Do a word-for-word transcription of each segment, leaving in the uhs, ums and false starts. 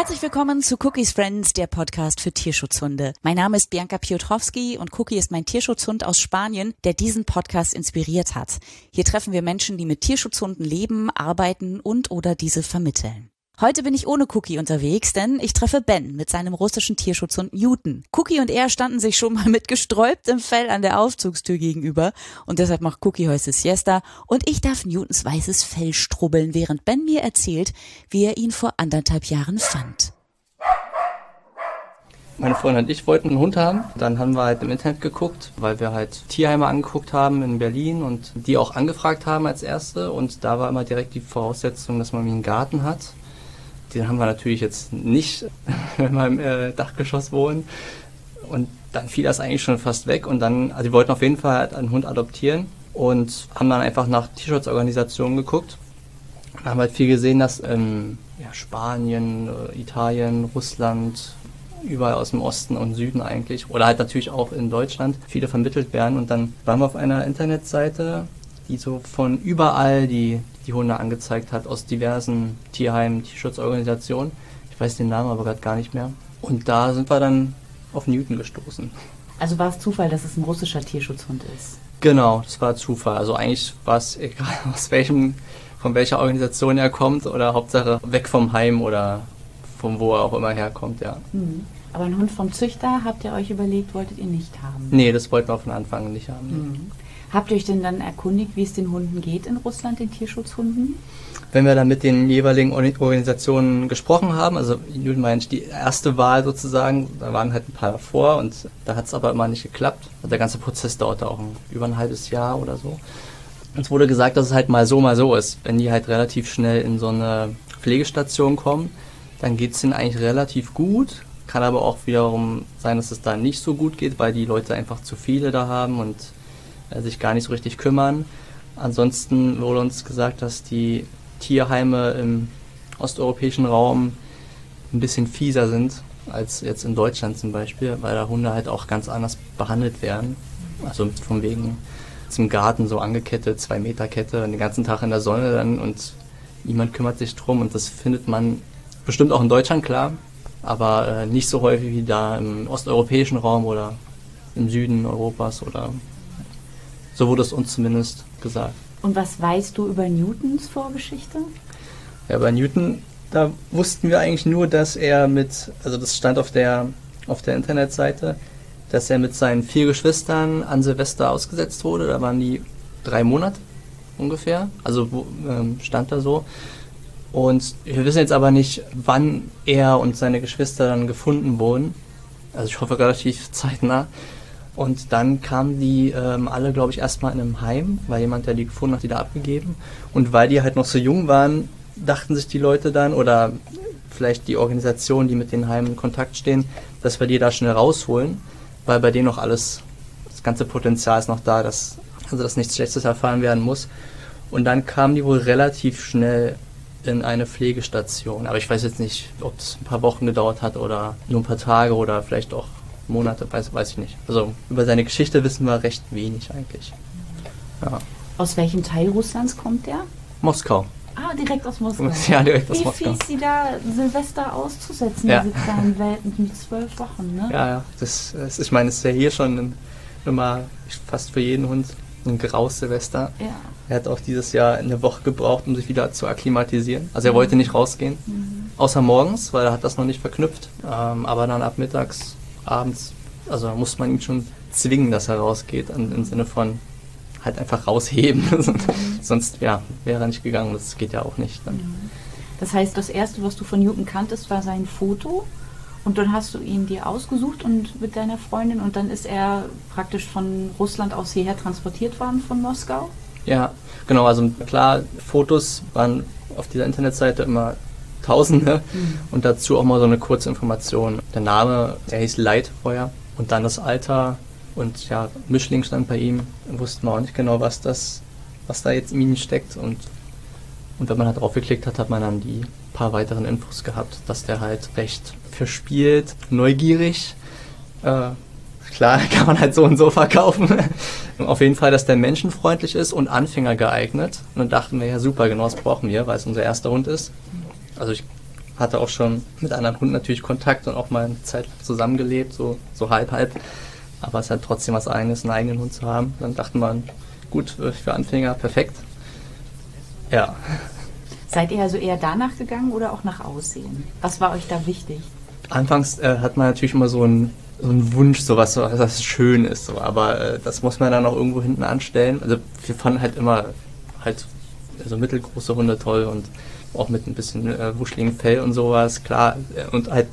Herzlich willkommen zu Cookies Friends, der Podcast für Tierschutzhunde. Mein Name ist Bianca Piotrowski und Cookie ist mein Tierschutzhund aus Spanien, der diesen Podcast inspiriert hat. Hier treffen wir Menschen, die mit Tierschutzhunden leben, arbeiten und oder diese vermitteln. Heute bin ich ohne Cookie unterwegs, denn ich treffe Ben mit seinem russischen Tierschutzhund Newton. Cookie und er standen sich schon mal mit gesträubtem Fell an der Aufzugstür gegenüber und deshalb macht Cookie heute Siesta und ich darf Newtons weißes Fell strubbeln, während Ben mir erzählt, wie er ihn vor anderthalb Jahren fand. Meine Freundin und ich wollten einen Hund haben. Dann haben wir halt im Internet geguckt, weil wir halt Tierheime angeguckt haben in Berlin und die auch angefragt haben als erste. Und da war immer direkt die Voraussetzung, dass man einen Garten hat. Den haben wir natürlich jetzt nicht, wenn wir im äh, Dachgeschoss wohnen. Und dann fiel das eigentlich schon fast weg. Und dann, also wir wollten auf jeden Fall halt einen Hund adoptieren und haben dann einfach nach Tierschutzorganisationen geguckt. Wir haben halt viel gesehen, dass in ja, Spanien, äh, Italien, Russland, überall aus dem Osten und Süden eigentlich, oder halt natürlich auch in Deutschland, viele vermittelt werden. Und dann waren wir auf einer Internetseite, die so von überall die, die Hunde angezeigt hat, aus diversen Tierheimen, Tierschutzorganisationen. Ich weiß den Namen aber gerade gar nicht mehr. Und da sind wir dann auf Newton gestoßen. Also war es Zufall, dass es ein russischer Tierschutzhund ist? Genau, das war Zufall. Also eigentlich war es egal, aus welchem, von welcher Organisation er kommt oder Hauptsache weg vom Heim oder von wo er auch immer herkommt, ja. Mhm. Aber einen Hund vom Züchter habt ihr euch überlegt, wolltet ihr nicht haben? Nee, das wollten wir von Anfang nicht haben. Mhm. Habt ihr euch denn dann erkundigt, wie es den Hunden geht in Russland, den Tierschutzhunden? Wenn wir dann mit den jeweiligen Organisationen gesprochen haben, also Newton war die erste Wahl sozusagen, da waren halt ein paar davor und da hat es aber immer nicht geklappt. Also der ganze Prozess dauerte auch ein, über ein halbes Jahr oder so. Uns wurde gesagt, dass es halt mal so, mal so ist. Wenn die halt relativ schnell in so eine Pflegestation kommen, dann geht es denen eigentlich relativ gut. Kann aber auch wiederum sein, dass es da nicht so gut geht, weil die Leute einfach zu viele da haben und äh, sich gar nicht so richtig kümmern. Ansonsten wurde uns gesagt, dass die Tierheime im osteuropäischen Raum ein bisschen fieser sind als jetzt in Deutschland zum Beispiel, weil da Hunde halt auch ganz anders behandelt werden. Also von wegen zum Garten so angekettet, zwei Meter Kette, den ganzen Tag in der Sonne dann und niemand kümmert sich drum und das findet man bestimmt auch in Deutschland, klar, aber äh, nicht so häufig wie da im osteuropäischen Raum oder im Süden Europas oder so wurde es uns zumindest gesagt. Und was weißt du über Newtons Vorgeschichte? Ja, bei Newton, da wussten wir eigentlich nur, dass er mit, also das stand auf der, auf der Internetseite, dass er mit seinen vier Geschwistern an Silvester ausgesetzt wurde. Da waren die drei Monate ungefähr, also wo, ähm, stand da so. Und wir wissen jetzt aber nicht, wann er und seine Geschwister dann gefunden wurden. Also ich hoffe relativ zeitnah. Und dann kamen die ähm, alle, glaube ich, erstmal in einem Heim, weil jemand, der die gefunden hat, die da abgegeben. Und weil die halt noch so jung waren, dachten sich die Leute dann, oder vielleicht die Organisationen, die mit den Heimen in Kontakt stehen, dass wir die da schnell rausholen, weil bei denen noch alles, das ganze Potenzial ist noch da, dass, also dass nichts Schlechtes erfahren werden muss. Und dann kamen die wohl relativ schnell in eine Pflegestation. Aber ich weiß jetzt nicht, ob es ein paar Wochen gedauert hat oder nur ein paar Tage oder vielleicht auch Monate, weiß, weiß ich nicht. Also über seine Geschichte wissen wir recht wenig eigentlich. Ja. Aus welchem Teil Russlands kommt der? Moskau. Ah, direkt aus Moskau. Ja, direkt aus Wie Moskau. fies, sie da Silvester auszusetzen, Ja. diese kleinen Welten mit zwölf Wochen, ne? Ja, ja. Das, das, ich meine, es ist ja hier schon immer fast für jeden Hund ein graues Silvester. Ja. Er hat auch dieses Jahr eine Woche gebraucht, um sich wieder zu akklimatisieren. Also er wollte nicht rausgehen, Mhm. außer morgens, weil er hat das noch nicht verknüpft. Ähm, aber dann ab mittags, abends, also muss man ihn schon zwingen, dass er rausgeht, im, im Sinne von halt einfach rausheben. Sonst ja, wäre er nicht gegangen, das geht ja auch nicht. Dann. Das heißt, das Erste, was du von Newton kanntest, war sein Foto und dann hast du ihn dir ausgesucht und mit deiner Freundin und dann ist er praktisch von Russland aus hierher transportiert worden von Moskau? Ja, genau, also klar, Fotos waren auf dieser Internetseite immer Tausende mhm. und dazu auch mal so eine kurze Information. Der Name, der hieß Light vorher und dann das Alter und ja, Mischling stand bei ihm. Dann wussten wir auch nicht genau, was das, was da jetzt in ihm steckt und, und wenn man da drauf geklickt hat, hat man dann die paar weiteren Infos gehabt, dass der halt recht verspielt, neugierig, äh, klar, kann man halt so und so verkaufen. Auf jeden Fall, dass der menschenfreundlich ist und Anfänger geeignet. Und dann dachten wir, ja super, genau das brauchen wir, weil es unser erster Hund ist. Also ich hatte auch schon mit anderen Hunden natürlich Kontakt und auch mal eine Zeit lang zusammengelebt, so, so halb, halb. Aber es ist halt trotzdem was Eigenes, einen eigenen Hund zu haben. Dann dachte man, gut, für Anfänger perfekt. Ja. Seid ihr also eher danach gegangen oder auch nach Aussehen? Was war euch da wichtig? Anfangs äh, hat man natürlich immer so einen, so einen Wunsch, so was, so, was schön ist. So. Aber äh, das muss man dann auch irgendwo hinten anstellen. Also wir fanden halt immer halt so mittelgroße Hunde toll und auch mit ein bisschen äh, wuscheligen Fell und sowas, klar. Und halt,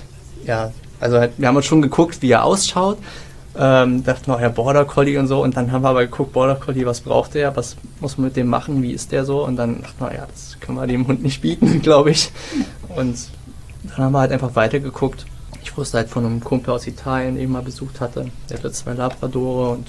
ja, also halt, wir haben uns schon geguckt, wie er ausschaut. Ähm, dachten wir, ja, Border Collie und so. Und dann haben wir aber geguckt, Border Collie, was braucht der? Was muss man mit dem machen? Wie ist der so? Und dann dachten wir, ja, das können wir dem Hund nicht bieten, glaube ich. Und dann haben wir halt einfach weitergeguckt. Ich wusste halt von einem Kumpel aus Italien, den ich mal besucht hatte. Der hatte zwei Labradore und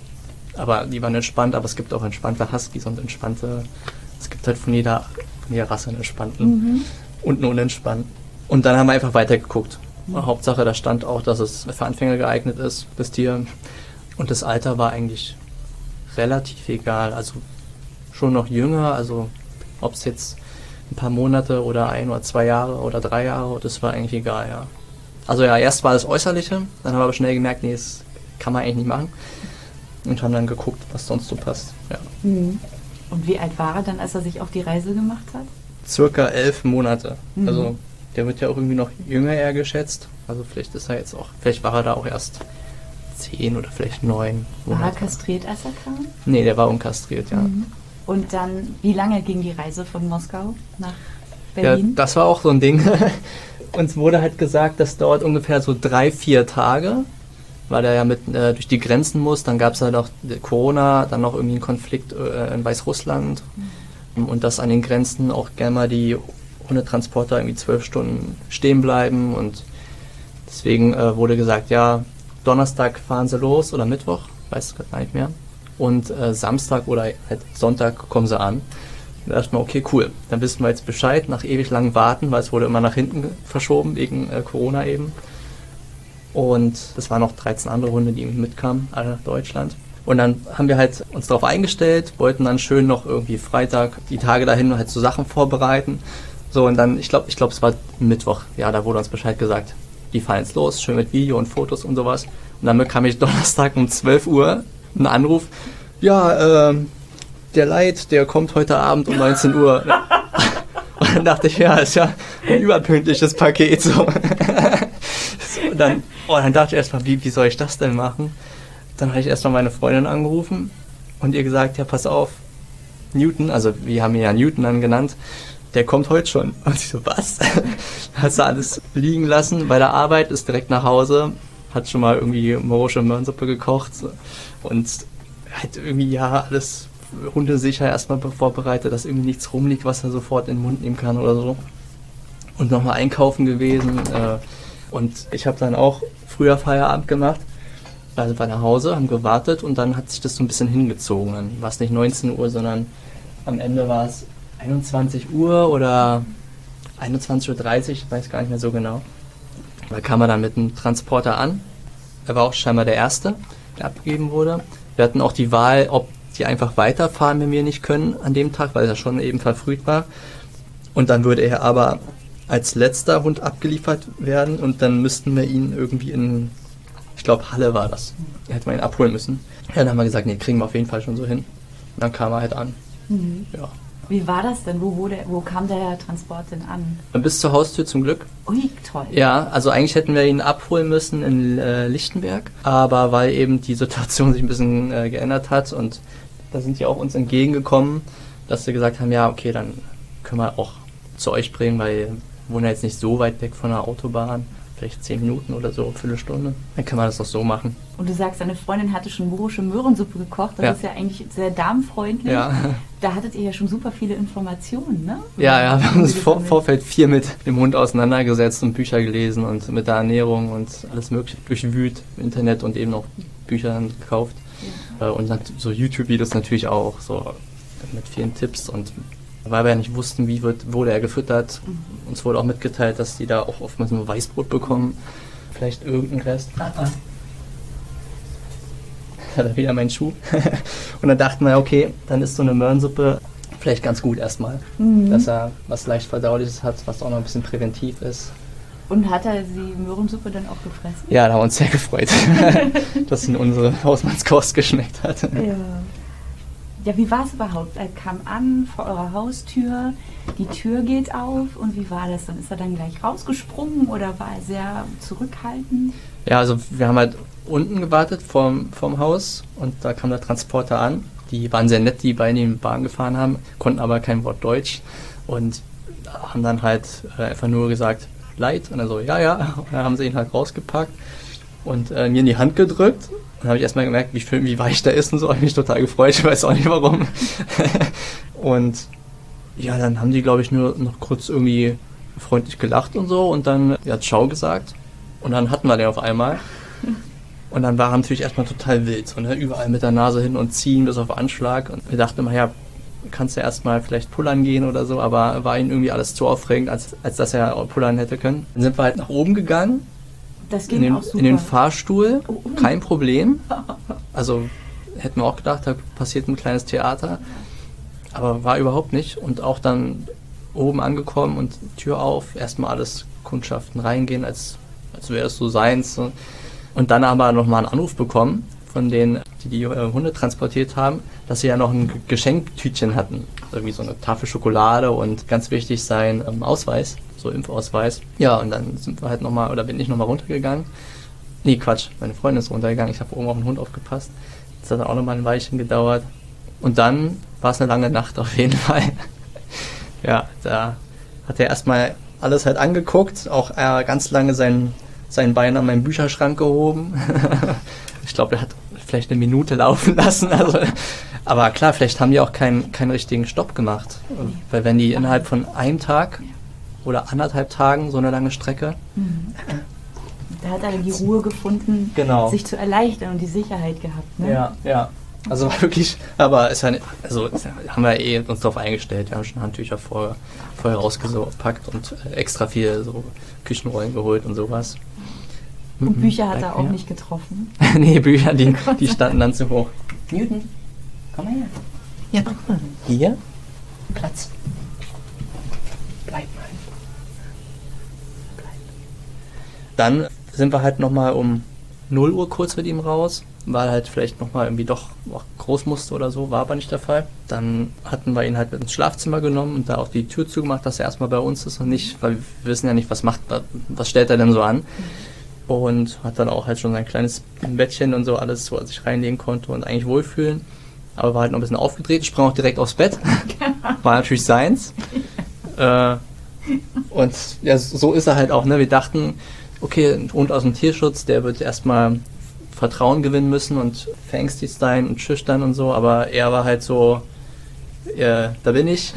aber die waren entspannt, aber es gibt auch entspannte Huskies und entspannte, es gibt halt von jeder, von jeder Rasse einen entspannten mhm. und einen unentspannten. Und dann haben wir einfach weitergeguckt. Mhm. Hauptsache, da stand auch, dass es für Anfänger geeignet ist, das Tier. Und das Alter war eigentlich relativ egal. Also schon noch jünger, also ob es jetzt ein paar Monate oder ein oder zwei Jahre oder drei Jahre, das war eigentlich egal, ja. Also ja, erst war das Äußerliche, dann haben wir aber schnell gemerkt, nee, das kann man eigentlich nicht machen. Und haben dann geguckt, was sonst so passt. Ja. Mhm. Und wie alt war er dann, als er sich auf die Reise gemacht hat? Circa elf Monate. Mhm. Also der wird ja auch irgendwie noch jünger eher geschätzt. Also vielleicht ist er jetzt auch, vielleicht war er da auch erst zehn oder vielleicht neun Monate. War er kastriert, als er kam? Nee, der war unkastriert, ja. Mhm. Und dann, wie lange ging die Reise von Moskau nach Berlin? Ja, das war auch so ein Ding. Uns wurde halt gesagt, das dauert ungefähr so drei, vier Tage. Weil er ja mit äh, durch die Grenzen muss, dann gab es halt auch Corona, dann noch irgendwie einen Konflikt äh, in Weißrussland mhm. und dass an den Grenzen auch gerne mal die Hundetransporter irgendwie zwölf Stunden stehen bleiben und deswegen äh, wurde gesagt, ja, Donnerstag fahren sie los oder Mittwoch, weiß ich gar nicht mehr und äh, Samstag oder halt Sonntag kommen sie an. Da dachte man, okay, cool, dann wissen wir jetzt Bescheid, nach ewig langem Warten, weil es wurde immer nach hinten verschoben, wegen äh, Corona eben. Und das waren noch dreizehn andere Hunde, die mitkamen, alle nach Deutschland. Und dann haben wir halt uns darauf eingestellt, wollten dann schön noch irgendwie Freitag die Tage dahin halt so Sachen vorbereiten. So, und dann, ich glaube, ich glaube, es war Mittwoch, ja, da wurde uns Bescheid gesagt, die fahren jetzt los, schön mit Video und Fotos und sowas. Und dann bekam ich Donnerstag um zwölf Uhr einen Anruf, ja, ähm, der Leit, der kommt heute Abend um neunzehn Uhr. Und dann dachte ich, ja, ist ja ein überpünktliches Paket, so. So, dann, oh, dann dachte ich erstmal, wie, wie soll ich das denn machen? Dann habe ich erstmal meine Freundin angerufen und ihr gesagt, ja, pass auf, Newton, also wir haben ihn ja Newton dann genannt, der kommt heute schon. Und ich so, was? Hat sie alles liegen lassen bei der Arbeit, ist direkt nach Hause, hat schon mal irgendwie morische Möhrensuppe gekocht und hat irgendwie, ja, alles hundesicher erstmal vorbereitet, dass irgendwie nichts rumliegt, was er sofort in den Mund nehmen kann oder so. Und nochmal einkaufen gewesen, äh, und ich habe dann auch früher Feierabend gemacht, also bei nach Hause, haben gewartet und dann hat sich das so ein bisschen hingezogen. Dann war es nicht neunzehn Uhr, sondern am Ende war es einundzwanzig Uhr oder einundzwanzig Uhr dreißig, ich weiß gar nicht mehr so genau. Da kam er dann mit dem Transporter an. Er war auch scheinbar der Erste, der abgegeben wurde. Wir hatten auch die Wahl, ob die einfach weiterfahren, wenn wir nicht können an dem Tag, weil er schon eben verfrüht war. Und dann würde er aber als letzter Hund abgeliefert werden und dann müssten wir ihn irgendwie in, ich glaube Halle war das, hätten wir ihn abholen müssen. Ja, dann haben wir gesagt, nee, kriegen wir auf jeden Fall schon so hin. Und dann kam er halt an. Mhm. Ja. Wie war das denn? Wo, wurde, wo kam der Transport denn an? Bis zur Haustür zum Glück. Ui, toll. Ja, also eigentlich hätten wir ihn abholen müssen in äh, Lichtenberg, aber weil eben die Situation sich ein bisschen äh, geändert hat und da sind die auch uns entgegengekommen, dass sie gesagt haben, ja, okay, dann können wir auch zu euch bringen, weil wir wohnen ja jetzt nicht so weit weg von der Autobahn, vielleicht zehn Minuten oder so, eine Viertelstunde. Dann kann man das doch so machen. Und du sagst, deine Freundin hatte schon morische Möhrensuppe gekocht, das ja. ist ja eigentlich sehr darmfreundlich. Ja. Da hattet ihr ja schon super viele Informationen, ne? Ja, ja, wir haben uns im Vorfeld viel mit dem Hund auseinandergesetzt und Bücher gelesen und mit der Ernährung und alles mögliche durchwühlt im Internet und eben auch Bücher gekauft. Ja. Und so YouTube-Videos natürlich auch, so mit vielen Tipps und weil wir ja nicht wussten, wie wird, wurde er gefüttert. Mhm. Uns wurde auch mitgeteilt, dass die da auch oftmals nur Weißbrot bekommen. Vielleicht irgendein Rest. Ah, ah. Hat er wieder meinen Schuh. Und dann dachten wir, okay, dann ist so eine Möhrensuppe vielleicht ganz gut erstmal, Mhm. dass er was leicht Verdauliches hat, was auch noch ein bisschen präventiv ist. Und hat er die Möhrensuppe dann auch gefressen? Ja, da haben wir uns sehr gefreut, dass ihn unsere Hausmannskost geschmeckt hat. Ja. Ja, wie war es überhaupt? Er kam an vor eurer Haustür, die Tür geht auf und wie war das dann? Ist er dann gleich rausgesprungen oder war er sehr zurückhaltend? Ja, also wir haben halt unten gewartet vorm, vorm Haus und da kam der Transporter an. Die waren sehr nett, die beiden, die in Bahn gefahren haben, konnten aber kein Wort Deutsch und haben dann halt äh, einfach nur gesagt, Leid. Und dann so, ja, ja. Und dann haben sie ihn halt rausgepackt und äh, mir in die Hand gedrückt. Und dann habe ich erstmal gemerkt, wie, schön, wie weich der ist und so. Habe ich mich total gefreut, ich weiß auch nicht warum. Und ja, dann haben die, glaube ich, nur noch kurz irgendwie freundlich gelacht und so und dann ja, Ciao gesagt. Und dann hatten wir den auf einmal. Und dann war er natürlich erstmal total wild. So, ne? Überall mit der Nase hin und ziehen bis auf Anschlag. Und wir dachten immer, ja, kannst du erstmal vielleicht pullern gehen oder so, aber war ihm irgendwie alles zu aufregend, als, als dass er pullern hätte können. Dann sind wir halt nach oben gegangen. Das ging in den, auch super. in den Fahrstuhl, Oh, oh. kein Problem. Also hätten wir auch gedacht, da passiert ein kleines Theater. Aber war überhaupt nicht. Und auch dann oben angekommen und Tür auf, erstmal alles Kundschaften reingehen, als, als wäre es so seins. Und dann haben wir nochmal einen Anruf bekommen von denen, die die äh, Hunde transportiert haben, dass sie ja noch ein G- Geschenktütchen hatten. Irgendwie so eine Tafel Schokolade und ganz wichtig sein ähm, Ausweis, so Impfausweis. Ja, und dann sind wir halt nochmal, oder bin ich nochmal runtergegangen. Nee, Quatsch, meine Freundin ist runtergegangen, ich habe oben auf den Hund aufgepasst. Das hat auch nochmal ein Weilchen gedauert. Und dann war es eine lange Nacht auf jeden Fall. Ja, da hat er erstmal alles halt angeguckt, auch äh, ganz lange sein, sein Bein an meinen Bücherschrank gehoben. Ich glaube, er hat vielleicht eine Minute laufen lassen. Also, aber klar, vielleicht haben die auch keinen, keinen richtigen Stopp gemacht. Weil wenn die innerhalb von einem Tag oder anderthalb Tagen so eine lange Strecke... Mhm. Da hat er die Ruhe gefunden, Genau. sich zu erleichtern und die Sicherheit gehabt. Ne? Ja, ja. Also wirklich, aber es war, also es haben wir eh uns darauf eingestellt. Wir haben schon Handtücher vorher, vorher rausgepackt und extra viel so Küchenrollen geholt und sowas. Und Mhm. Bücher hat er auch Ja. nicht getroffen. Nee, Bücher, die, die standen dann zu hoch. Newton, komm mal her. Ja, guck mal. Hier? Platz. Bleib mal. Bleib. Dann sind wir halt nochmal um null Uhr kurz mit ihm raus, weil halt vielleicht nochmal irgendwie doch auch groß musste oder so, war aber nicht der Fall. Dann hatten wir ihn halt ins Schlafzimmer genommen und da auch die Tür zugemacht, dass er erstmal bei uns ist und nicht, weil wir wissen ja nicht, was macht, was stellt er denn so an. Und hat dann auch halt schon sein kleines Bettchen und so alles, wo er sich reinlegen konnte und eigentlich wohlfühlen. Aber war halt noch ein bisschen aufgedreht, sprang auch direkt aufs Bett. War natürlich seins. äh, und ja, so ist er halt auch, ne? Wir dachten, okay, ein Hund aus dem Tierschutz, der wird erstmal Vertrauen gewinnen müssen und verängstigt sein und schüchtern und so, aber er war halt so, äh, da bin ich.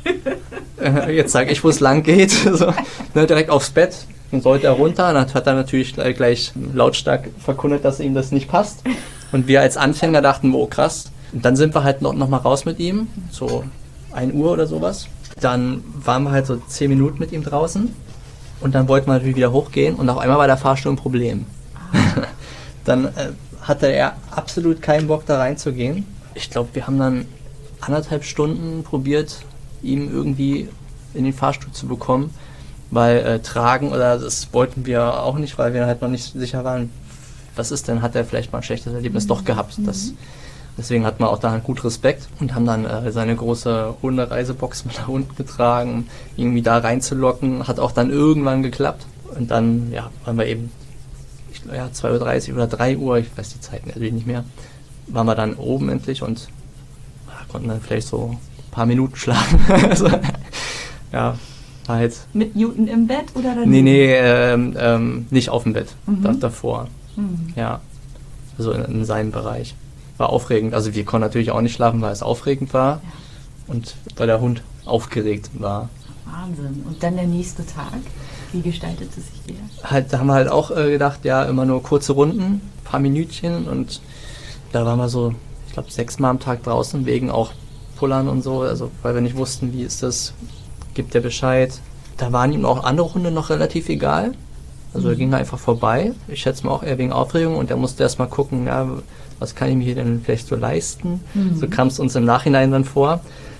äh, jetzt sag ich, wo es lang geht. so, ne, direkt aufs Bett. Dann sollte er runter, und dann hat er natürlich gleich, gleich lautstark verkündet, dass ihm das nicht passt. Und wir als Anfänger dachten, oh krass. Und dann sind wir halt noch, noch mal raus mit ihm, so ein Uhr oder sowas. Dann waren wir halt so zehn Minuten mit ihm draußen und dann wollten wir natürlich wieder hochgehen und auf einmal war der Fahrstuhl ein Problem. Dann äh, hatte er absolut keinen Bock da reinzugehen. Ich glaube, wir haben dann anderthalb Stunden probiert, ihn irgendwie in den Fahrstuhl zu bekommen. Weil äh, tragen oder das wollten wir auch nicht, weil wir halt noch nicht sicher waren, was ist denn, hat er vielleicht mal ein schlechtes Erlebnis mhm. doch gehabt. Das, deswegen hatten wir auch da gut Respekt und haben dann äh, seine große Hundereisebox mit nach unten getragen, um irgendwie da reinzulocken. Hat auch dann irgendwann geklappt. Und dann ja, waren wir eben ich, ja, zwei Uhr dreißig oder drei Uhr, ich weiß die Zeit natürlich nicht mehr, waren wir dann oben endlich und ja, konnten dann vielleicht so ein paar Minuten schlafen. also, ja. Halt. Mit Newton im Bett oder daneben? Nee, nee, ähm, ähm, nicht auf dem Bett, Mhm. da, davor. Mhm. Ja, also in, in seinem Bereich. War aufregend, also wir konnten natürlich auch nicht schlafen, weil es aufregend war Ja. und weil der Hund aufgeregt war. Wahnsinn. Und dann der nächste Tag, wie gestaltete sich der? Halt, da haben wir halt auch äh, gedacht, ja, immer nur kurze Runden, paar Minütchen und da waren wir so, ich glaube, sechsmal am Tag draußen, wegen auch Pullern und so, also weil wir nicht wussten, wie ist das, gibt der Bescheid. Da waren ihm auch andere Hunde noch relativ egal. Also er ging einfach vorbei. Ich schätze mal auch eher wegen Aufregung und er musste erst mal gucken, ja, was kann ich mir hier denn vielleicht so leisten. Mhm. So kam es uns im Nachhinein dann vor.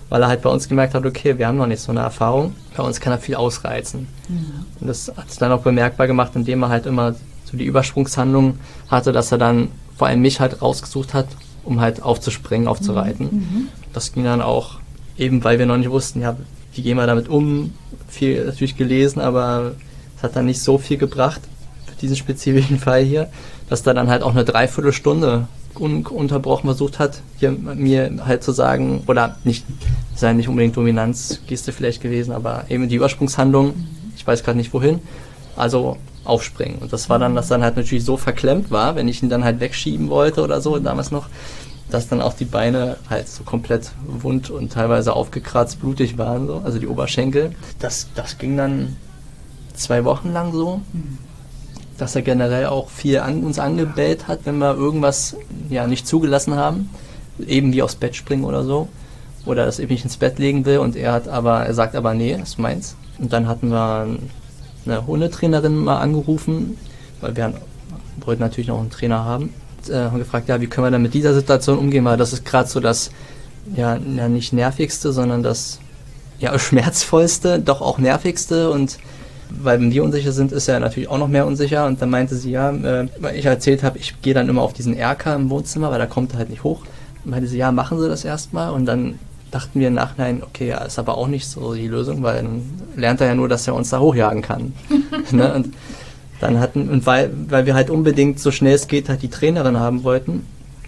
weil er halt bei uns gemerkt hat, okay, wir haben noch nicht so eine Erfahrung, bei uns kann er viel ausreizen. Ja. Und das hat es dann auch bemerkbar gemacht, indem er halt immer so die Übersprungshandlung hatte, dass er dann vor allem mich halt rausgesucht hat, um halt aufzuspringen, aufzureiten. Mhm. Das ging dann auch eben, weil wir noch nicht wussten, ja, wie gehen wir damit um, viel natürlich gelesen, aber es hat dann nicht so viel gebracht für diesen spezifischen Fall hier, dass da dann halt auch eine Dreiviertelstunde ununterbrochen versucht hat, hier mir halt zu sagen, oder nicht, ist ja nicht unbedingt Dominanzgeste vielleicht gewesen, aber eben die Übersprungshandlung, mhm. ich weiß gerade nicht wohin, also aufspringen. Und das war dann, dass dann halt natürlich so verklemmt war, wenn ich ihn dann halt wegschieben wollte oder so, damals noch, dass dann auch die Beine halt so komplett wund und teilweise aufgekratzt, blutig waren, so, also die Oberschenkel. Das, das ging dann zwei Wochen lang so, mhm. dass er generell auch viel an uns angebellt hat, wenn wir irgendwas ja nicht zugelassen haben, eben wie aufs Bett springen oder so, oder dass ich mich ins Bett legen will und er hat aber, er sagt aber nee, das ist meins. Und dann hatten wir eine Hundetrainerin mal angerufen, weil wir wollten natürlich noch einen Trainer haben, und, äh, haben gefragt, ja, wie können wir dann mit dieser Situation umgehen, weil das ist gerade so das, ja, ja, nicht nervigste, sondern das, ja, schmerzvollste, doch auch nervigste, und weil wenn wir unsicher sind, ist er natürlich auch noch mehr unsicher, und dann meinte sie, ja, äh, weil ich erzählt habe, ich gehe dann immer auf diesen Erker im Wohnzimmer, weil da kommt er halt nicht hoch, und meinte sie, ja, machen Sie das erstmal, und dann dachten wir im Nachhinein, okay, ja, ist aber auch nicht so die Lösung, weil dann lernt er ja nur, dass er uns da hochjagen kann. Ne? Und dann hatten, und weil, weil wir halt unbedingt so schnell es geht halt die Trainerin haben wollten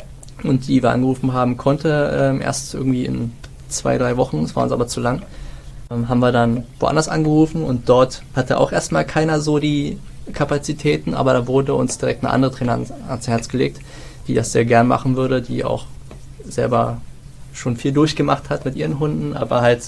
und die wir angerufen haben, konnte ähm, erst irgendwie in zwei, drei Wochen, das war uns aber zu lang, ähm, haben wir dann woanders angerufen, und dort hatte auch erstmal keiner so die Kapazitäten, aber da wurde uns direkt eine andere Trainerin ans, ans Herz gelegt, die das sehr gern machen würde, die auch selber schon viel durchgemacht hat mit ihren Hunden, aber halt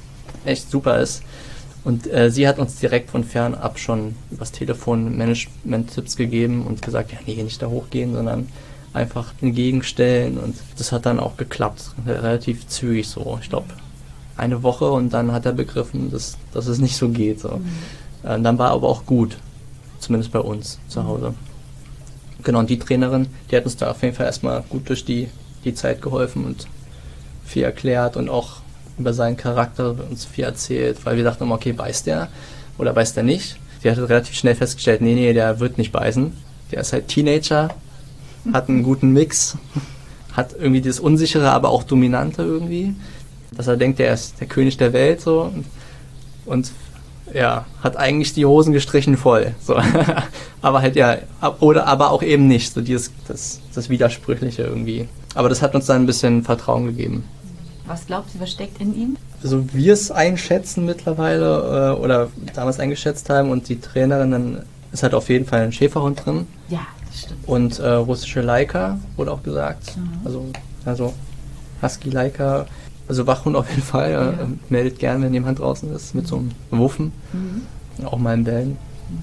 echt super ist. Und äh, sie hat uns direkt von fernab schon übers Telefon Management-Tipps gegeben und gesagt, ja, nee, nicht da hochgehen, sondern einfach entgegenstellen, und das hat dann auch geklappt, relativ zügig so, ich glaube eine Woche, und dann hat er begriffen, dass, dass es nicht so geht. So. Mhm. Äh, dann war aber auch gut, zumindest bei uns zu Hause. Genau, und die Trainerin, die hat uns da auf jeden Fall erstmal gut durch die, die Zeit geholfen und viel erklärt und auch über seinen Charakter uns viel erzählt, weil wir dachten immer, okay, beißt der oder beißt der nicht? Die hat relativ schnell festgestellt, nee, nee, der wird nicht beißen. Der ist halt Teenager, hat einen guten Mix, hat irgendwie das Unsichere, aber auch Dominante irgendwie, dass er denkt, der ist der König der Welt, so, und, und ja, hat eigentlich die Hosen gestrichen voll, so. Aber halt ja, oder aber auch eben nicht, so dieses, das, das Widersprüchliche irgendwie. Aber das hat uns dann ein bisschen Vertrauen gegeben. Was glaubt ihr, was steckt in ihm? Also wir es einschätzen mittlerweile äh, oder damals eingeschätzt haben, und die Trainerin, dann ist halt auf jeden Fall ein Schäferhund drin. Ja, das stimmt. Und äh, russische Laika wurde auch gesagt. Mhm. Also, also Husky Laika, also Wachhund auf jeden Fall. Ja. Äh, meldet gern, wenn jemand draußen ist, mit so einem Wuffen. Mhm. Auch mal in Bällen. Mhm.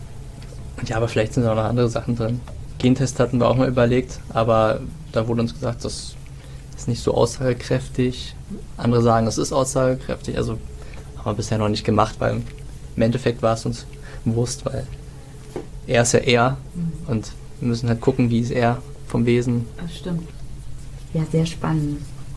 Und ja, aber vielleicht sind da auch noch andere Sachen drin. Gentest hatten wir auch mal überlegt, aber da wurde uns gesagt, das ist nicht so aussagekräftig. Andere sagen, es ist aussagekräftig. Also haben wir bisher noch nicht gemacht, weil im Endeffekt war es uns bewusst, weil er ist ja er, mhm. und wir müssen halt gucken, wie ist er vom Wesen. Das stimmt. Ja, sehr spannend.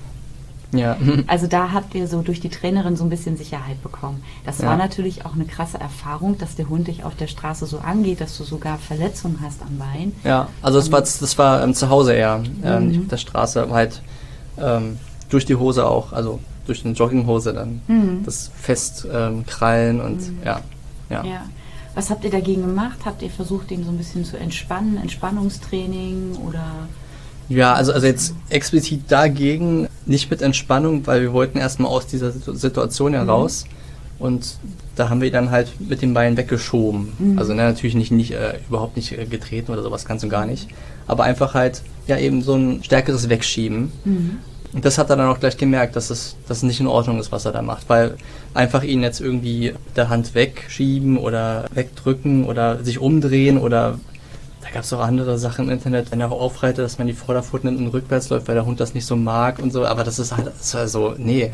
Ja. Also da habt ihr so durch die Trainerin so ein bisschen Sicherheit bekommen. Das ja. war natürlich auch eine krasse Erfahrung, dass der Hund dich auf der Straße so angeht, dass du sogar Verletzungen hast am Bein. Ja, also das war, das war ähm, zu Hause eher, ähm, nicht auf der Straße, aber halt ähm, durch die Hose auch, also durch eine Jogginghose dann, mhm. das Festkrallen ähm, und mhm. ja, ja. ja. Was habt ihr dagegen gemacht? Habt ihr versucht, ihn so ein bisschen zu entspannen, Entspannungstraining oder... Ja, also, also jetzt explizit dagegen, nicht mit Entspannung, weil wir wollten erstmal aus dieser Situation heraus, mhm. und da haben wir dann halt mit den Beinen weggeschoben. Mhm. Also ne, natürlich nicht, nicht äh, überhaupt nicht äh, getreten oder sowas, ganz und gar nicht, aber einfach halt ja eben so ein stärkeres Wegschieben. Mhm. Und das hat er dann auch gleich gemerkt, dass es, dass es nicht in Ordnung ist, was er da macht, weil einfach ihn jetzt irgendwie mit der Hand wegschieben oder wegdrücken oder sich umdrehen oder... Da gab es auch andere Sachen im Internet, wenn er aufreitet, dass man die Vorderpfoten nimmt und rückwärts läuft, weil der Hund das nicht so mag und so. Aber das ist halt, das war so, nee,